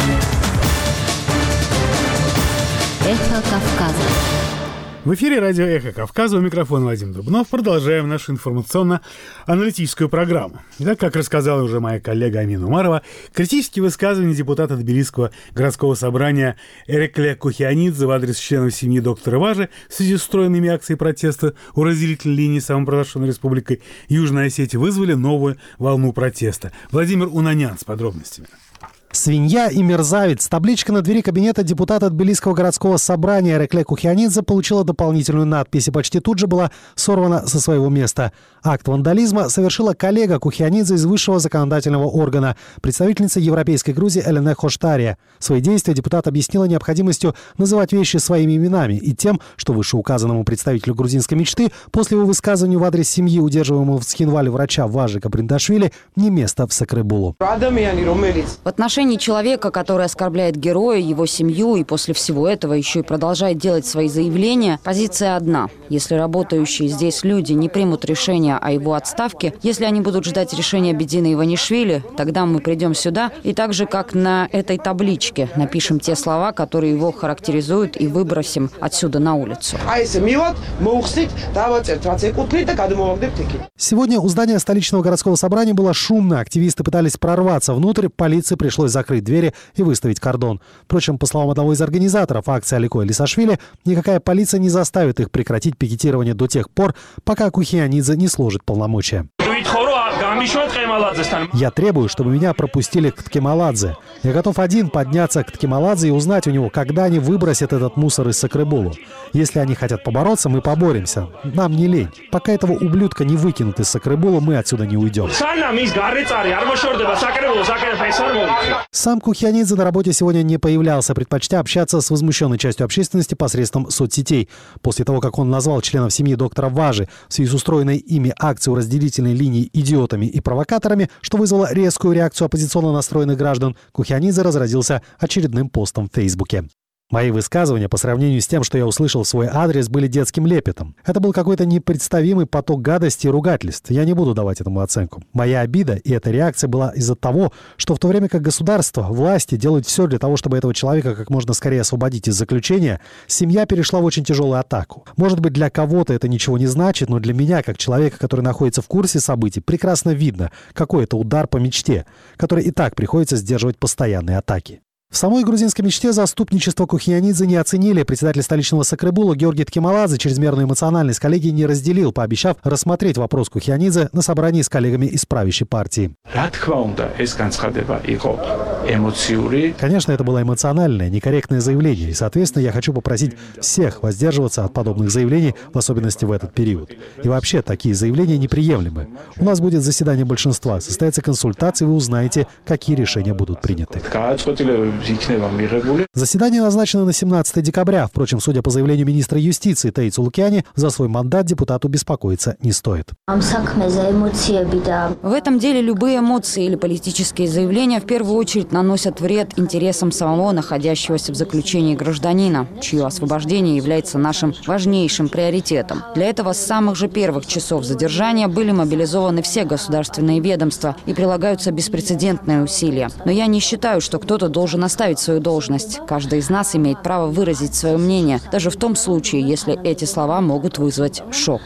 S8: Эхо Кавказа.
S1: В эфире радио «Эхо Кавказа», у микрофона Вадим Дубнов. Продолжаем нашу информационно-аналитическую программу. Итак, как рассказала уже моя коллега Амина Умарова, критические высказывания депутата Тбилисского городского собрания Эрекле Кухианидзе в адрес членов семьи доктора Важи в связи с устроенными акцией протеста у разделительной линии самопровозглашенной республикой Южная Осетия вызвали новую волну протеста. Владимир Унанян с подробностями.
S4: «Свинья и мерзавец». Табличка на двери кабинета депутата Тбилисского городского собрания Эрекле Кухианидзе получила дополнительную надпись и почти тут же была сорвана со своего места. Акт вандализма совершила коллега Кухианидзе из высшего законодательного органа, представительница Европейской Грузии Элене Хоштария. Свои действия депутат объяснила необходимостью называть вещи своими именами и тем, что вышеуказанному представителю грузинской мечты после его высказывания в адрес семьи, удерживаемого в Цхинвале врача Важи Гаприндашвили, не место в Сакрибулу.
S10: В отношении человека, который оскорбляет героя, его семью и после всего этого еще и продолжает делать свои заявления, позиция одна. Если работающие здесь люди не примут решения о его отставке, если они будут ждать решения Бедины Иванишвили, тогда мы придем сюда и так же, как на этой табличке, напишем те слова, которые его характеризуют, и выбросим отсюда на улицу.
S4: Сегодня у здания столичного городского собрания было шумно. Активисты пытались прорваться внутрь, полиции пришлось закрыть двери и выставить кордон. Впрочем, по словам одного из организаторов акции Алико Элисашвили, никакая полиция не заставит их прекратить пикетирование до тех пор, пока Кухианидзе не сложит полномочия. Я требую, чтобы меня пропустили к Ткемаладзе. Я готов один подняться к Ткемаладзе и узнать у него, когда они выбросят этот мусор из Сакребулу. Если они хотят побороться, мы поборемся. Нам не лень. Пока этого ублюдка не выкинут из Сакребула, мы отсюда не уйдем. Сам Кухьянидзе на работе сегодня не появлялся, предпочтя общаться с возмущенной частью общественности посредством соцсетей. После того, как он назвал членов семьи доктора Важи в связи с устроенной ими акцией у разделительной линии идиотами и провокаторами, что вызвало резкую реакцию оппозиционно настроенных граждан, Кухьянидзе разразился очередным постом в Фейсбуке. Мои высказывания по сравнению с тем, что я услышал в свой адрес, были детским лепетом. Это был какой-то непредставимый поток гадости и ругательств. Я не буду давать этому оценку. Моя обида и эта реакция была из-за того, что в то время как государство, власти делают все для того, чтобы этого человека как можно скорее освободить из заключения, семья перешла в очень тяжелую атаку. Может быть, для кого-то это ничего не значит, но для меня, как человека, который находится в курсе событий, прекрасно видно, какой это удар по мечте, который и так приходится сдерживать постоянные атаки. В самой грузинской мечте заступничество Кухьянидзе не оценили. Председатель столичного Сакребула Георгий Ткемаладзе чрезмерную эмоциональность коллеги не разделил, пообещав рассмотреть вопрос Кухьянидзе на собрании с коллегами из правящей партии. Конечно, это было эмоциональное, некорректное заявление, и, соответственно, я хочу попросить всех воздерживаться от подобных заявлений, в особенности в этот период. И вообще, такие заявления неприемлемы. У нас будет заседание большинства, состоятся консультации, вы узнаете, какие решения будут приняты. Заседание назначено на 17 декабря. Впрочем, судя по заявлению министра юстиции Таицу Лукиани, за свой мандат депутату беспокоиться не стоит.
S10: В этом деле любые эмоции или политические заявления в первую очередь наносят вред интересам самого находящегося в заключении гражданина, чье освобождение является нашим важнейшим приоритетом. Для этого с самых же первых часов задержания были мобилизованы все государственные ведомства и прилагаются беспрецедентные усилия. Но я не считаю, что кто-то должен оставить свою должность. Каждый из нас имеет право выразить свое мнение, даже в том случае, если эти слова могут вызвать шок.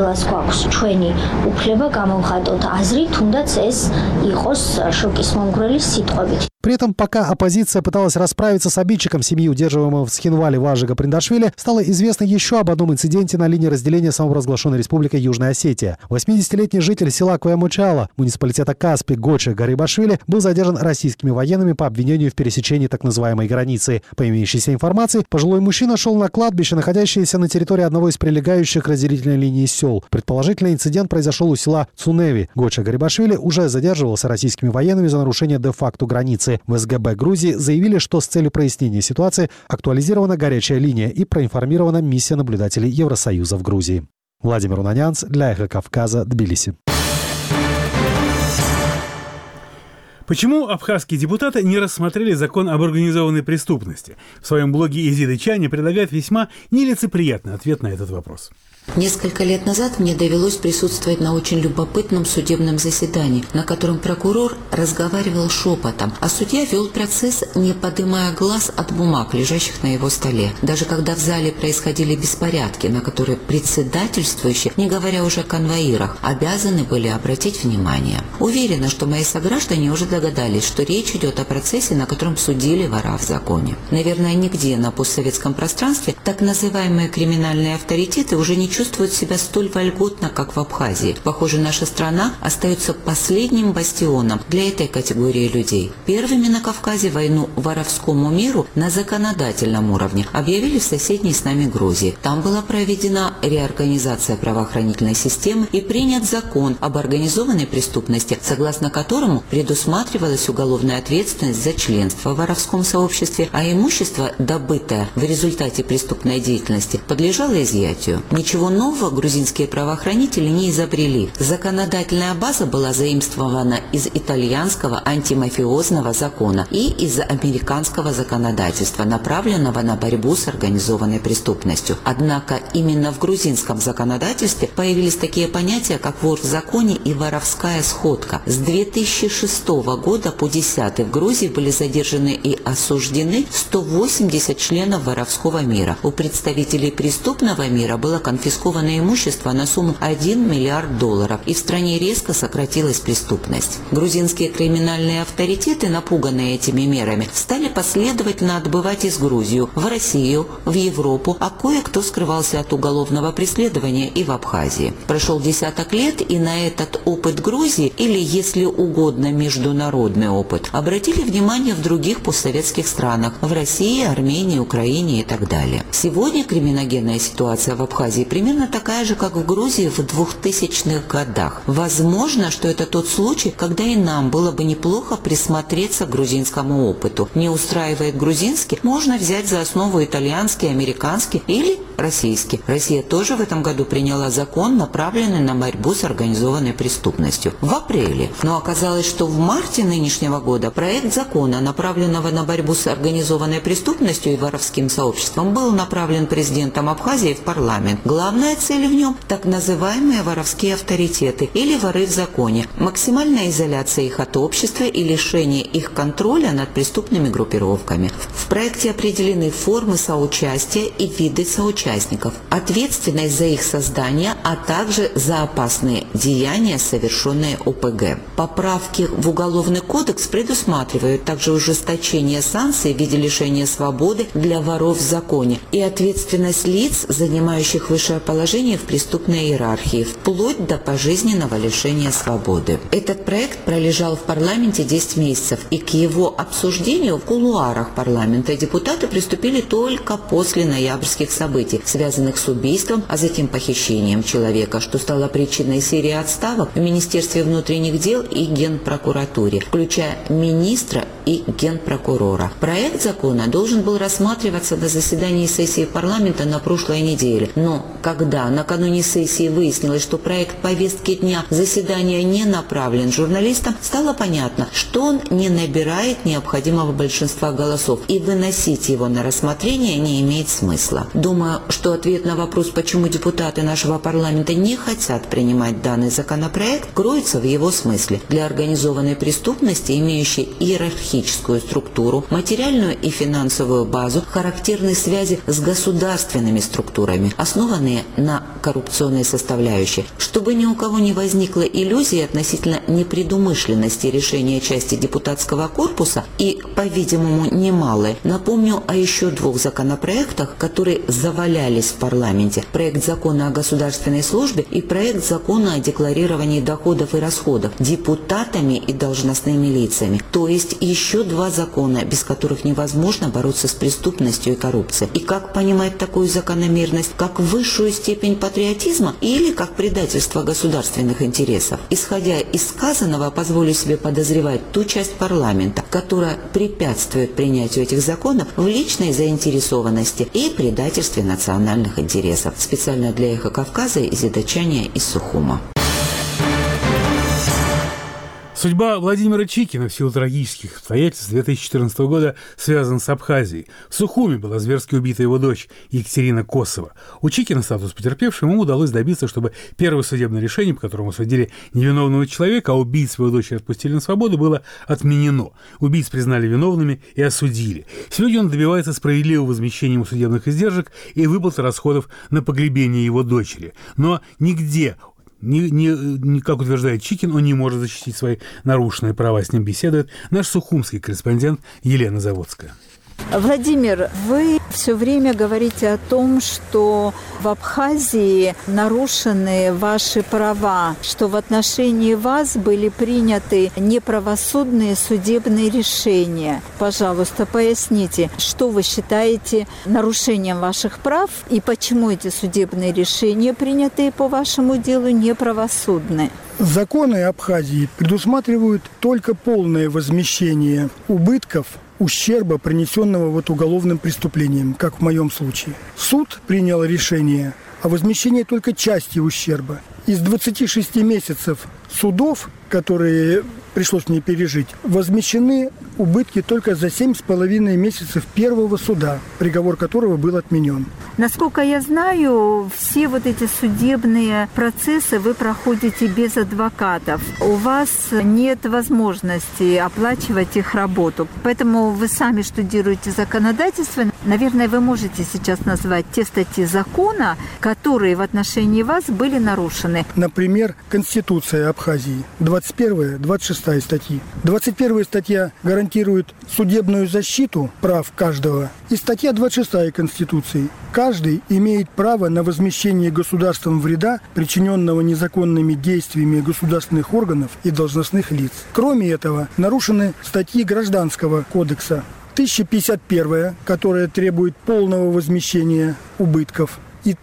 S4: При этом, пока оппозиция пыталась расправиться с обидчиком семьи, удерживаемого в Схинвале Важи Гаприндашвили, стало известно еще об одном инциденте на линии разделения самопровозглашенной республикой Южная Осетия. 80-летний житель села Куямучала, муниципалитета Каспи, Гоча Гарибашвили, был задержан российскими военными по обвинению в пересечении так называемой границы. По имеющейся информации, пожилой мужчина шел на кладбище, находящееся на территории одного из прилегающих к разделительной линии сел. Предположительно, инцидент произошел у села Цуневи. Гоча Гарибашвили уже задерживался российскими военными за нарушение де-факто границы. В СГБ Грузии заявили, что с целью прояснения ситуации актуализирована горячая линия и проинформирована миссия наблюдателей Евросоюза в Грузии. Владимир Унанянц для Эхо Кавказа, Тбилиси.
S1: Почему абхазские депутаты не рассмотрели закон об организованной преступности? В своем блоге Изида Чаня предлагает весьма нелицеприятный ответ на этот вопрос.
S15: Несколько лет назад мне довелось присутствовать на очень любопытном судебном заседании, на котором прокурор разговаривал шепотом, а судья вел процесс, не поднимая глаз от бумаг, лежащих на его столе. Даже когда в зале происходили беспорядки, на которые председательствующие, не говоря уже о конвоирах, обязаны были обратить внимание. Уверена, что мои сограждане уже догадались, что речь идет о процессе, на котором судили вора в законе. Наверное, нигде на постсоветском пространстве так называемые криминальные авторитеты уже не чувствуют себя столь вольготно, как в Абхазии. Похоже, наша страна остается последним бастионом для этой категории людей. Первыми на Кавказе войну воровскому миру на законодательном уровне объявили в соседней с нами Грузии. Там была проведена реорганизация правоохранительной системы и принят закон об организованной преступности, согласно которому предусматривалась уголовная ответственность за членство в воровском сообществе, а имущество, добытое в результате преступной деятельности, подлежало изъятию. Ничего нового грузинские правоохранители не изобрели. Законодательная база была заимствована из итальянского антимафиозного закона и из американского законодательства, направленного на борьбу с организованной преступностью. Однако именно в грузинском законодательстве появились такие понятия, как вор в законе и воровская сходка. С 2006 года по 2010 в Грузии были задержаны и осуждены 180 членов воровского мира. У представителей преступного мира было конфисковано конфискованное имущество на сумму $1 миллиард, и в стране резко сократилась преступность. Грузинские криминальные авторитеты, напуганные этими мерами, стали последовательно отбывать из Грузии в Россию, в Европу, а кое-кто скрывался от уголовного преследования и в Абхазии. Прошел десяток лет, и на этот опыт Грузии, или, если угодно, международный опыт, обратили внимание в других постсоветских странах – в России, Армении, Украине и так далее. Сегодня криминогенная ситуация в Абхазии примерно такая же, как в Грузии в 2000-х годах. Возможно, что это тот случай, когда и нам было бы неплохо присмотреться к грузинскому опыту. Не устраивает грузинский, можно взять за основу итальянский, американский или российский. Россия тоже в этом году приняла закон, направленный на борьбу с организованной преступностью. В апреле. Но оказалось, что в марте нынешнего года проект закона, направленного на борьбу с организованной преступностью и воровским сообществом, был направлен президентом Абхазии в парламент. Главная цель в нем – так называемые воровские авторитеты или воры в законе, максимальная изоляция их от общества и лишение их контроля над преступными группировками. В проекте определены формы соучастия и виды соучастников, ответственность за их создание, а также за опасные деяния, совершенные ОПГ. Поправки в Уголовный кодекс предусматривают также ужесточение санкций в виде лишения свободы для воров в законе и ответственность лиц, занимающих высшее положение в преступной иерархии, вплоть до пожизненного лишения свободы. Этот проект пролежал в парламенте 10 месяцев, и к его обсуждению в кулуарах парламента депутаты приступили только после ноябрьских событий, связанных с убийством, а затем похищением человека, что стало причиной серии отставок в Министерстве внутренних дел и Генпрокуратуре, включая министра и генпрокурора. Проект закона должен был рассматриваться на заседании сессии парламента на прошлой неделе, но когда накануне сессии выяснилось, что проект повестки дня заседания не направлен журналистам, стало понятно, что он не набирает необходимого большинства голосов, и выносить его на рассмотрение не имеет смысла. Думаю, что ответ на вопрос, почему депутаты нашего парламента не хотят принимать данный законопроект, кроется в его смысле. Для организованной преступности, имеющей иерархическую структуру, материальную и финансовую базу, характерны связи с государственными структурами, основанные на коррупционной составляющей. Чтобы ни у кого не возникло иллюзии относительно непредумышленности решения части депутатского корпуса, и, по-видимому, немалой, напомню о еще 2 законопроектах, которые завалялись в парламенте. Проект закона о государственной службе и проект закона о декларировании доходов и расходов депутатами и должностными лицами. То есть еще 2 закона, без которых невозможно бороться с преступностью и коррупцией. И как понимать такую закономерность? Как высшую степень патриотизма или как предательство государственных интересов? Исходя из сказанного, позволю себе подозревать ту часть парламента, которая препятствует принятию этих законов в личной заинтересованности и предательстве национальных интересов. Специально для «Эхо Кавказа» из Идачания из Сухума.
S1: Судьба Владимира Чикина в силу трагических обстоятельств 2014 года связана с Абхазией. В Сухуми была зверски убита его дочь Екатерина Косова. У Чикина статус потерпевшего, ему удалось добиться, чтобы первое судебное решение, по которому судили невиновного человека, а убийц свою дочь отпустили на свободу, было отменено. Убийц признали виновными и осудили. Сегодня он добивается справедливого возмещения ему судебных издержек и выплаты расходов на погребение его дочери. Но нигде, как утверждает Чикин, он не может защитить свои нарушенные права. С ним беседует наш сухумский корреспондент Елена Заводская.
S16: Владимир, вы все время говорите о том, что в Абхазии нарушены ваши права, что в отношении вас были приняты неправосудные судебные решения. Пожалуйста, поясните, что вы считаете нарушением ваших прав и почему эти судебные решения, принятые по вашему делу, неправосудны?
S5: Законы Абхазии предусматривают только полное возмещение убытков, ущерба, принесенного уголовным преступлением, как в моем случае. Суд принял решение о возмещении только части ущерба. Из 26 месяцев судов, которые пришлось мне пережить, возмещены убытки только за 7,5 месяцев первого суда, приговор которого был отменен.
S16: Насколько я знаю, все вот эти судебные процессы вы проходите без адвокатов. У вас нет возможности оплачивать их работу. Поэтому вы сами штудируете законодательство. Наверное, вы можете сейчас назвать те статьи закона, которые в отношении вас были нарушены.
S5: Например, Конституция Абхазии, 21, 26 статьи. 21 статья гарантирует судебную защиту прав каждого. И статья 26 Конституции. Каждый имеет право на возмещение государством вреда, причиненного незаконными действиями государственных органов и должностных лиц. Кроме этого, нарушены статьи Гражданского кодекса. 1051, которая требует полного возмещения убытков, и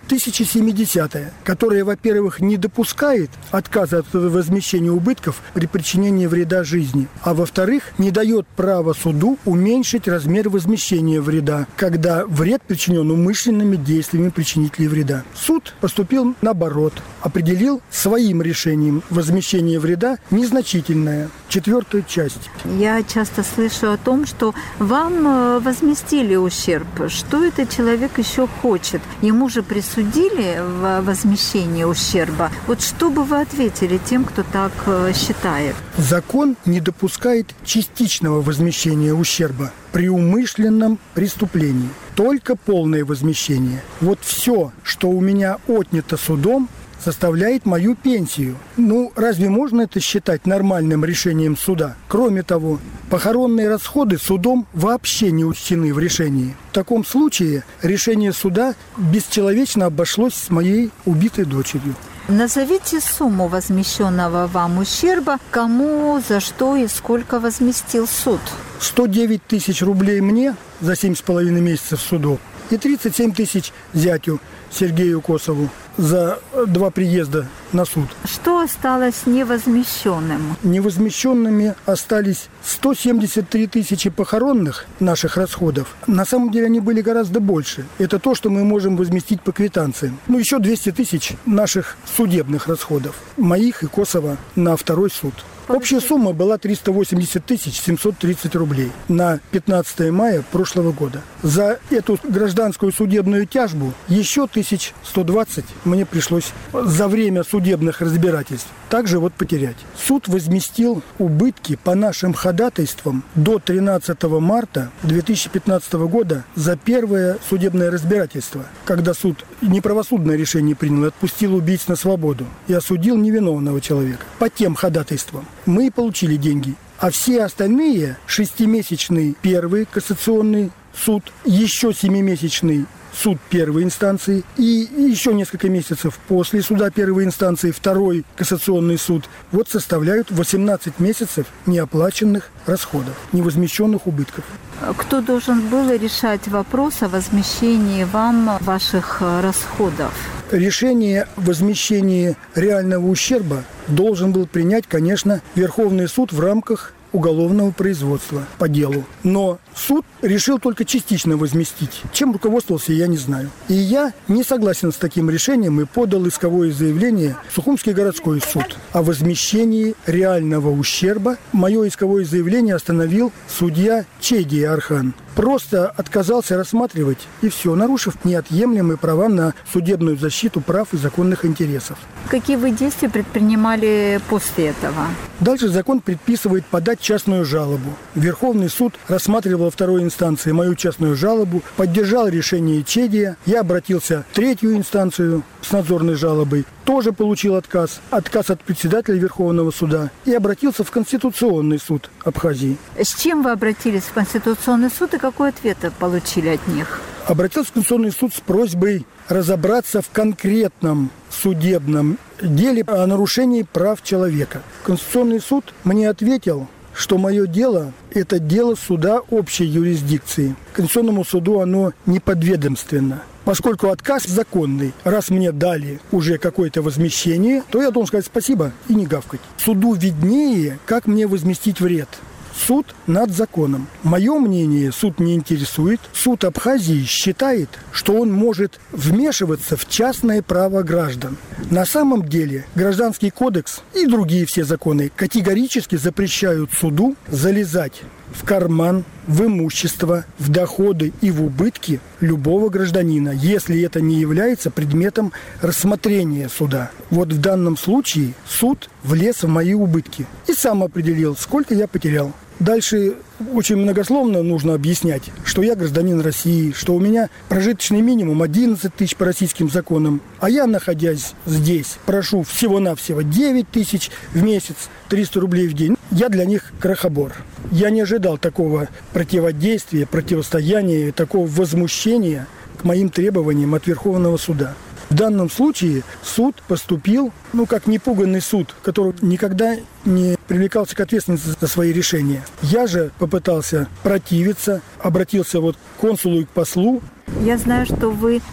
S5: 1070-я, которая, во-первых, не допускает отказа от возмещения убытков при причинении вреда жизни, а во-вторых, не дает права суду уменьшить размер возмещения вреда, когда вред причинен умышленными действиями причинителей вреда. Суд поступил наоборот, определил своим решением возмещение вреда незначительное, 4-ю часть.
S16: Я часто слышу о том, что вам возместили ущерб. Что этот человек еще хочет? Ему же присудили в возмещение ущерба. Вот что бы вы ответили тем, кто так считает?
S5: Закон не допускает частичного возмещения ущерба при умышленном преступлении. Только полное возмещение. Вот все, что у меня отнято судом, составляет мою пенсию. Разве можно это считать нормальным решением суда? Кроме того, похоронные расходы судом вообще не учтены в решении. В таком случае решение суда бесчеловечно обошлось с моей убитой дочерью.
S16: Назовите сумму возмещенного вам ущерба, кому, за что и сколько возместил суд.
S5: 109 тысяч рублей мне за 7,5 месяцев судов и 37 тысяч зятю Сергею Косову за 2 приезда на суд.
S16: Что осталось невозмещенным?
S5: Невозмещенными остались 173 тысячи похоронных наших расходов. На самом деле они были гораздо больше. Это то, что мы можем возместить по квитанциям. Еще 200 тысяч наших судебных расходов. Моих и Косова на 2-й суд. Общая сумма была 380 730 рублей на 15 мая прошлого года. За эту гражданскую судебную тяжбу еще 1120 мне пришлось за время судебных разбирательств также потерять. Суд возместил убытки по нашим ходатайствам до 13 марта 2015 года за первое судебное разбирательство, когда суд неправосудное решение принял и отпустил убийц на свободу и осудил невиновного человека. По тем ходатайствам мы и получили деньги. А все остальные 6-месячный первый кассационный суд, еще 7-месячный суд первой инстанции и еще несколько месяцев после суда первой инстанции второй кассационный суд составляют 18 месяцев неоплаченных расходов, невозмещенных убытков.
S16: Кто должен был решать вопрос о возмещении вам ваших расходов?
S5: Решение о возмещении реального ущерба должен был принять, конечно, Верховный суд в рамках уголовного производства по делу. Но суд решил только частично возместить. Чем руководствовался, я не знаю. И я не согласен с таким решением и подал исковое заявление в Сухумский городской суд о возмещении реального ущерба. Мое исковое заявление остановил судья Чедия Архан. Просто отказался рассматривать, и все, нарушив неотъемлемые права на судебную защиту прав и законных интересов.
S16: Какие вы действия предпринимали после этого?
S5: Дальше закон предписывает подать частную жалобу. Верховный суд рассматривал во второй инстанции мою частную жалобу, поддержал решение Чедия. Я обратился в 3-ю инстанцию с надзорной жалобой, тоже получил отказ от председателя Верховного суда и обратился в Конституционный суд Абхазии.
S16: С чем вы обратились в Конституционный суд и какой ответ получили от них?
S5: Обратился в Конституционный суд с просьбой разобраться в конкретном судебном деле о нарушении прав человека. Конституционный суд мне ответил, что мое дело – это дело суда общей юрисдикции. Конституционному суду оно не подведомственно. Поскольку отказ законный, раз мне дали уже какое-то возмещение, то я должен сказать спасибо и не гавкать. Суду виднее, как мне возместить вред. суд над законом. Мое мнение суд не интересует. Суд Абхазии считает, что он может вмешиваться в частное право граждан. На самом деле Гражданский кодекс и другие все законы категорически запрещают суду залезать в карман, в имущество, в доходы и в убытки любого гражданина, если это не является предметом рассмотрения суда. Вот в данном случае суд влез в мои убытки и сам определил, сколько я потерял. Дальше очень многословно нужно объяснять, что я гражданин России, что у меня прожиточный минимум 11 тысяч по российским законам, а я, находясь здесь, прошу всего-навсего 9 тысяч в месяц, 300 рублей в день. Я для них крохобор. Я не ожидал такого противодействия, противостояния, такого возмущения к моим требованиям от Верховного суда. В данном случае суд поступил, как непуганный суд, который никогда не привлекался к ответственности за свои решения. Я же попытался противиться, обратился к консулу и к послу.
S16: Я знаю, что вы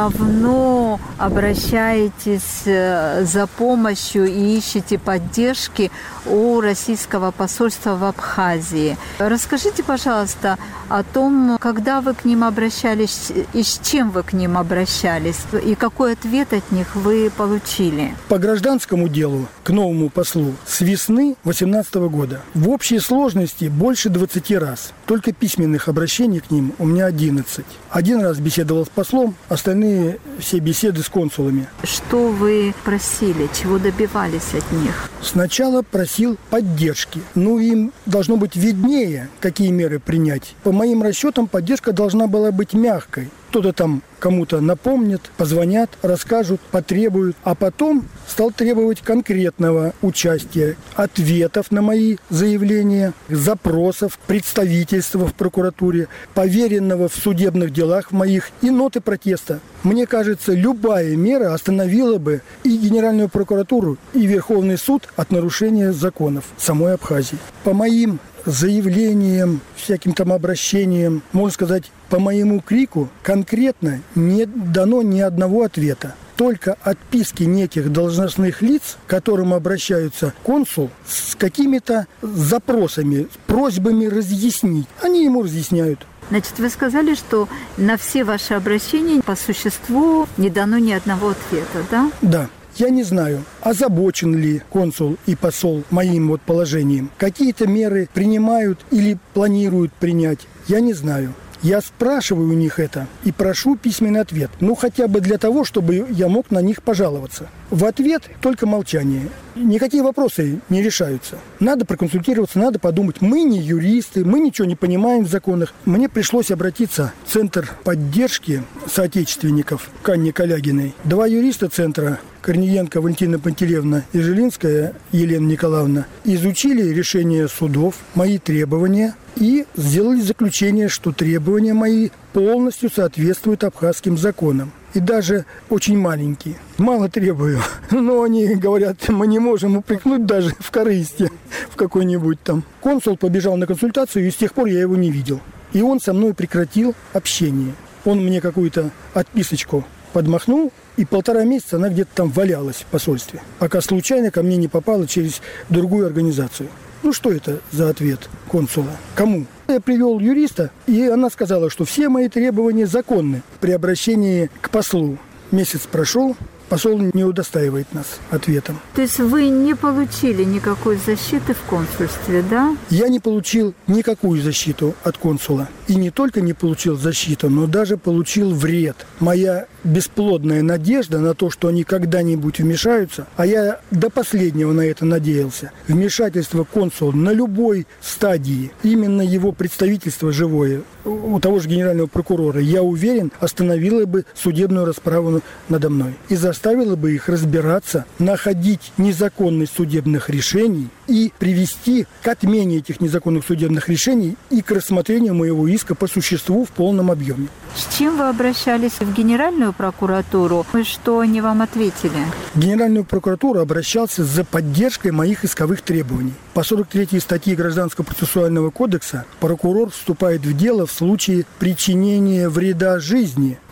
S16: давно обращаетесь за помощью и ищете поддержки у российского посольства в Абхазии. Расскажите, пожалуйста, о том, когда вы к ним обращались и с чем вы к ним обращались, и какой ответ от них вы получили.
S5: По гражданскому делу к новому послу с весны 2018 года в общей сложности больше 20 раз. Только письменных обращений к ним у меня 11. Один раз беседовал с послом, остальные все беседы с консулами.
S16: Что вы просили, чего добивались от них?
S5: Сначала просил поддержки. Им должно быть виднее, какие меры принять. По моим расчетам, поддержка должна была быть мягкой. Кто-то там кому-то напомнит, позвонят, расскажут, потребуют. А потом стал требовать конкретного участия, ответов на мои заявления, запросов, представительства в прокуратуре, поверенного в судебных делах моих и ноты протеста. Мне кажется, любая мера остановила бы и Генеральную прокуратуру, и Верховный суд от нарушения законов самой Абхазии. По моим заявлениям, всяким там обращениям, можно сказать, по моему крику конкретно не дано ни одного ответа. Только отписки неких должностных лиц, к которым обращаются консул, с какими-то запросами, просьбами разъяснить. Они ему разъясняют.
S16: Значит, вы сказали, что на все ваши обращения по существу не дано ни одного ответа, да?
S5: Да. Я не знаю, озабочен ли консул и посол моим положением. Какие-то меры принимают или планируют принять. Я не знаю. Я спрашиваю у них это и прошу письменный ответ. Хотя бы для того, чтобы я мог на них пожаловаться. В ответ только молчание. Никакие вопросы не решаются. Надо проконсультироваться, надо подумать. Мы не юристы, мы ничего не понимаем в законах. Мне пришлось обратиться в Центр поддержки соотечественников к Анне Калягиной. 2 юриста центра, Корниенко Валентина Пантелеевна и Жилинская Елена Николаевна, изучили решения судов, мои требования и сделали заключение, что требования мои полностью соответствуют абхазским законам. И даже очень маленькие. Мало требую. Но они говорят, мы не можем упрекнуть даже в корысти в какой-нибудь там. Консул побежал на консультацию, и с тех пор я его не видел. И он со мной прекратил общение. Он мне какую-то отписочку подмахнул, и 1,5 месяца она где-то там валялась в посольстве, пока случайно ко мне не попала через другую организацию. Что это за ответ консула? Кому? Я привел юриста, и она сказала, что все мои требования законны при обращении к послу. Месяц прошел, посол не удостаивает нас ответом.
S16: То есть вы не получили никакой защиты в консульстве, да?
S5: Я не получил никакую защиту от консула. И не только не получил защиту, но даже получил вред. Моя бесплодная надежда на то, что они когда-нибудь вмешаются, а я до последнего на это надеялся. Вмешательство консула на любой стадии, именно его представительство живое, у того же генерального прокурора, я уверен, остановило бы судебную расправу надо мной и заставило бы их разбираться, находить незаконность судебных решений и привести к отмене этих незаконных судебных решений и к рассмотрению моего иска по существу в полном объеме.
S16: С чем вы обращались в Генеральную прокуратуру и что они вам ответили?
S5: В Генеральную прокуратуру обращался за поддержкой моих исковых требований. По 43 статье Гражданского процессуального кодекса прокурор вступает в дело в случае причинения вреда жизни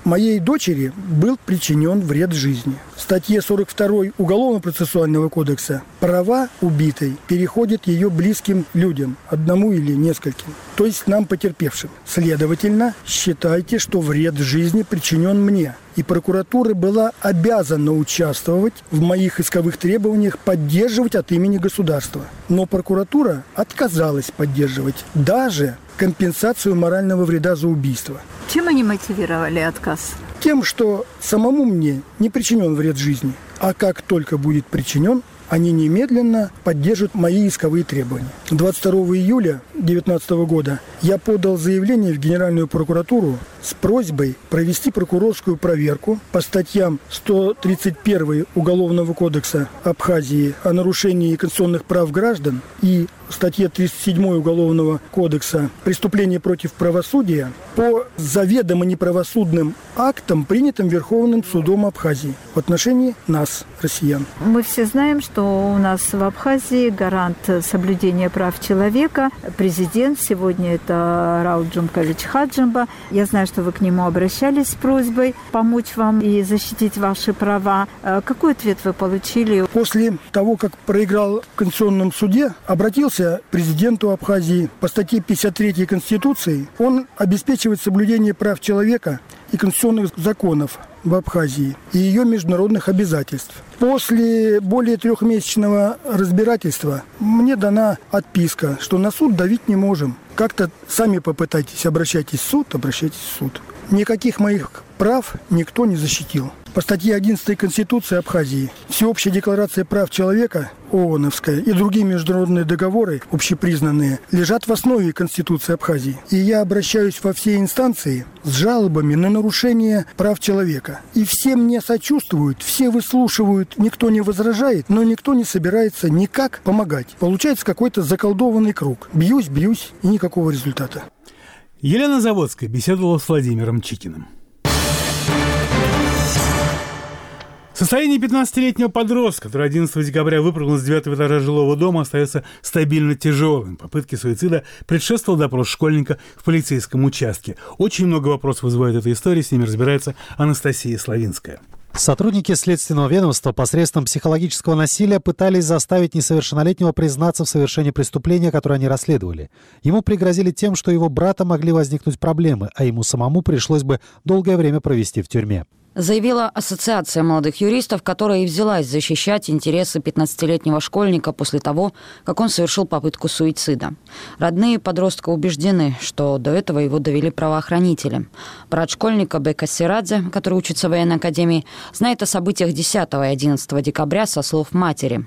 S5: моей дочери был причинен вред жизни. В статье 42 Уголовно-процессуального кодекса права убитой переходят ее близким людям, одному или нескольким, то есть нам, потерпевшим. Следовательно, считайте, что вред жизни причинен мне. И прокуратура была обязана участвовать в моих исковых требованиях, поддерживать от имени государства. Но прокуратура отказалась поддерживать даже компенсацию морального вреда за убийство.
S16: Чем они мотивировали отказ?
S5: Тем, что самому мне не причинен вред жизни, а как только будет причинен, они немедленно поддержат мои исковые требования. 22 июля 2019 года я подал заявление в Генеральную прокуратуру с просьбой провести прокурорскую проверку по статьям 131 Уголовного кодекса Абхазии о нарушении конституционных прав граждан и статье 37 Уголовного кодекса «Преступление против правосудия» по заведомо неправосудным актам, принятым Верховным судом Абхазии в отношении нас, россиян.
S16: Мы все знаем, что у нас в Абхазии гарант соблюдения прав человека. Президент сегодня это Рауль Джумкович Хаджимба. Я знаю, что вы к нему обращались с просьбой помочь вам и защитить ваши права. Какой ответ вы получили?
S5: После того, как проиграл в Конституционном суде, обратился к президенту Абхазии по статье 53 Конституции. Он обеспечивает соблюдение прав человека и конституционных законов в Абхазии и ее международных обязательств. После более трехмесячного разбирательства мне дана отписка, что на суд давить не можем. Как-то сами попытайтесь, обращайтесь в суд, обращайтесь в суд. Никаких моих прав никто не защитил. По статье 11 Конституции Абхазии Всеобщая декларация прав человека, ООНовская, и другие международные договоры, общепризнанные, лежат в основе Конституции Абхазии. И я обращаюсь во все инстанции с жалобами на нарушение прав человека. И все мне сочувствуют, все выслушивают, никто не возражает, но никто не собирается никак помогать. Получается какой-то заколдованный круг. Бьюсь, и никакого результата.
S1: Елена Заводская беседовала с Владимиром Чикиным. Состояние 15-летнего подростка, который 11 декабря выпрыгнул с 9-го этажа жилого дома, остается стабильно тяжелым. Попытке суицида предшествовал допрос школьника в полицейском участке. Очень много вопросов вызывает эта история, с ними разбирается Анастасия Славинская.
S4: Сотрудники Следственного ведомства посредством психологического насилия пытались заставить несовершеннолетнего признаться в совершении преступления, которое они расследовали. Ему пригрозили тем, что его брата могли возникнуть проблемы, а ему самому пришлось бы долгое время провести в тюрьме.
S10: Заявила Ассоциация молодых юристов, которая и взялась защищать интересы 15-летнего школьника после того, как он совершил попытку суицида. Родные подростка убеждены, что до этого его довели правоохранители. Брат школьника Бека Сирадзе, который учится в военной академии, знает о событиях 10 и 11 декабря со слов матери.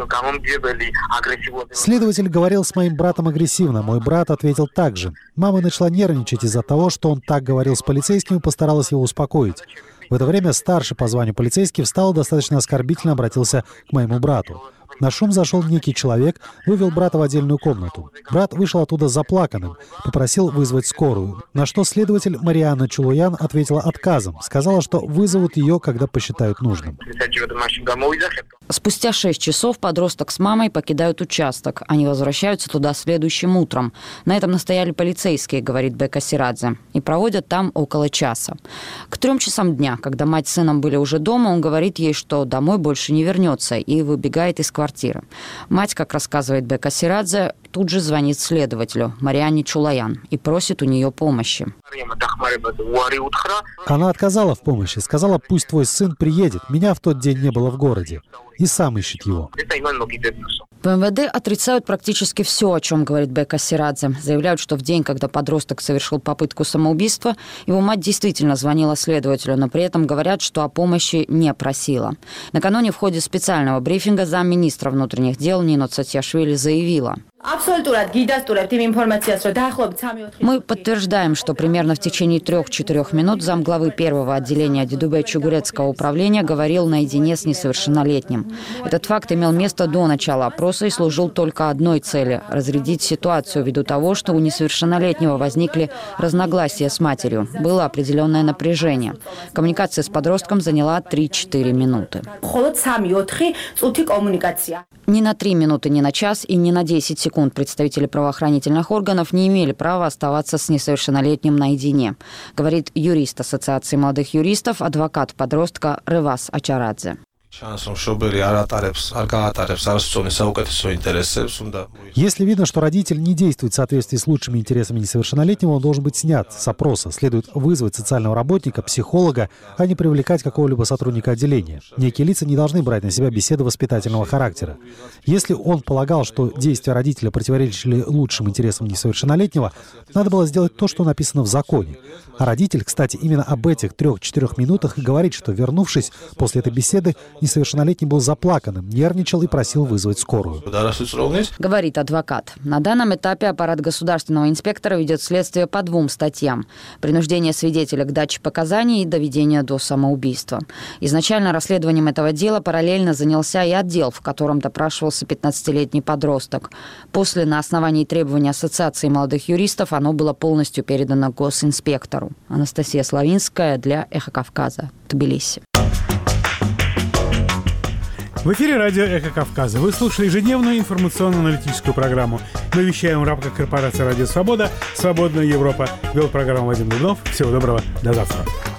S4: Следователь говорил с моим братом агрессивно. Мой брат ответил так же. Мама начала нервничать из-за того, что он так говорил с полицейским, и постаралась его успокоить. В это время старший по званию полицейский встал и достаточно оскорбительно обратился к моему брату. На шум зашел некий человек, вывел брата в отдельную комнату. Брат вышел оттуда заплаканным, попросил вызвать скорую. На что следователь Марианна Чулуян ответила отказом. Сказала, что вызовут ее, когда посчитают нужным.
S10: Спустя 6 часов подросток с мамой покидают участок. Они возвращаются туда следующим утром. На этом настояли полицейские, говорит Бека Сирадзе, и проводят там около часа. К 3 часам дня, когда мать с сыном были уже дома, он говорит ей, что домой больше не вернется, и выбегает из квартиры. Мать, как рассказывает Бека Сирадзе, тут же звонит следователю Марианне Чулуян и просит у нее помощи.
S4: Она отказала в помощи, сказала, пусть твой сын приедет. Меня в тот день не было в городе. И сам ищет его.
S10: В МВД отрицают практически все, о чем говорит Бека Сирадзе. Заявляют, что в день, когда подросток совершил попытку самоубийства, его мать действительно звонила следователю, но при этом говорят, что о помощи не просила. Накануне в ходе специального брифинга замминистра внутренних дел Нино Цатьяшвили заявила: мы подтверждаем, что примерно в течение 3-4 минут замглавы первого отделения Дедубе-Чугурецкого управления говорил наедине с несовершеннолетним. Этот факт имел место до начала опроса и служил только одной цели – разрядить ситуацию ввиду того, что у несовершеннолетнего возникли разногласия с матерью. Было определенное напряжение. Коммуникация с подростком заняла 3-4 минуты. Ни на 3 минуты, ни на час и ни на 10 секунд представители правоохранительных органов не имели права оставаться с несовершеннолетним наедине, говорит юрист Ассоциации молодых юристов, адвокат подростка Ревас Ачарадзе.
S4: Если видно, что родитель не действует в соответствии с лучшими интересами несовершеннолетнего, он должен быть снят с опроса. Следует вызвать социального работника, психолога, а не привлекать какого-либо сотрудника отделения. Некие лица не должны брать на себя беседы воспитательного характера. Если он полагал, что действия родителя противоречили лучшим интересам несовершеннолетнего, надо было сделать то, что написано в законе. А родитель, кстати, именно об этих 3-4 минутах и говорит, что, вернувшись после этой беседы, несовершеннолетний был заплаканным, нервничал и просил вызвать скорую.
S10: Говорит адвокат. На данном этапе аппарат государственного инспектора ведет следствие по 2 статьям. Принуждение свидетеля к даче показаний и доведение до самоубийства. Изначально расследованием этого дела параллельно занялся и отдел, в котором допрашивался 15-летний подросток. После, на основании требований Ассоциации молодых юристов, оно было полностью передано госинспектору. Анастасия Славинская для «Эхо Кавказа», Тбилиси.
S1: В эфире радио «Эхо Кавказа». Вы слушали ежедневную информационно-аналитическую программу. Мы вещаем в рамках корпорации «Радио Свобода». «Свободная Европа». Вел программу Вадим Дубнов. Всего доброго. До завтра.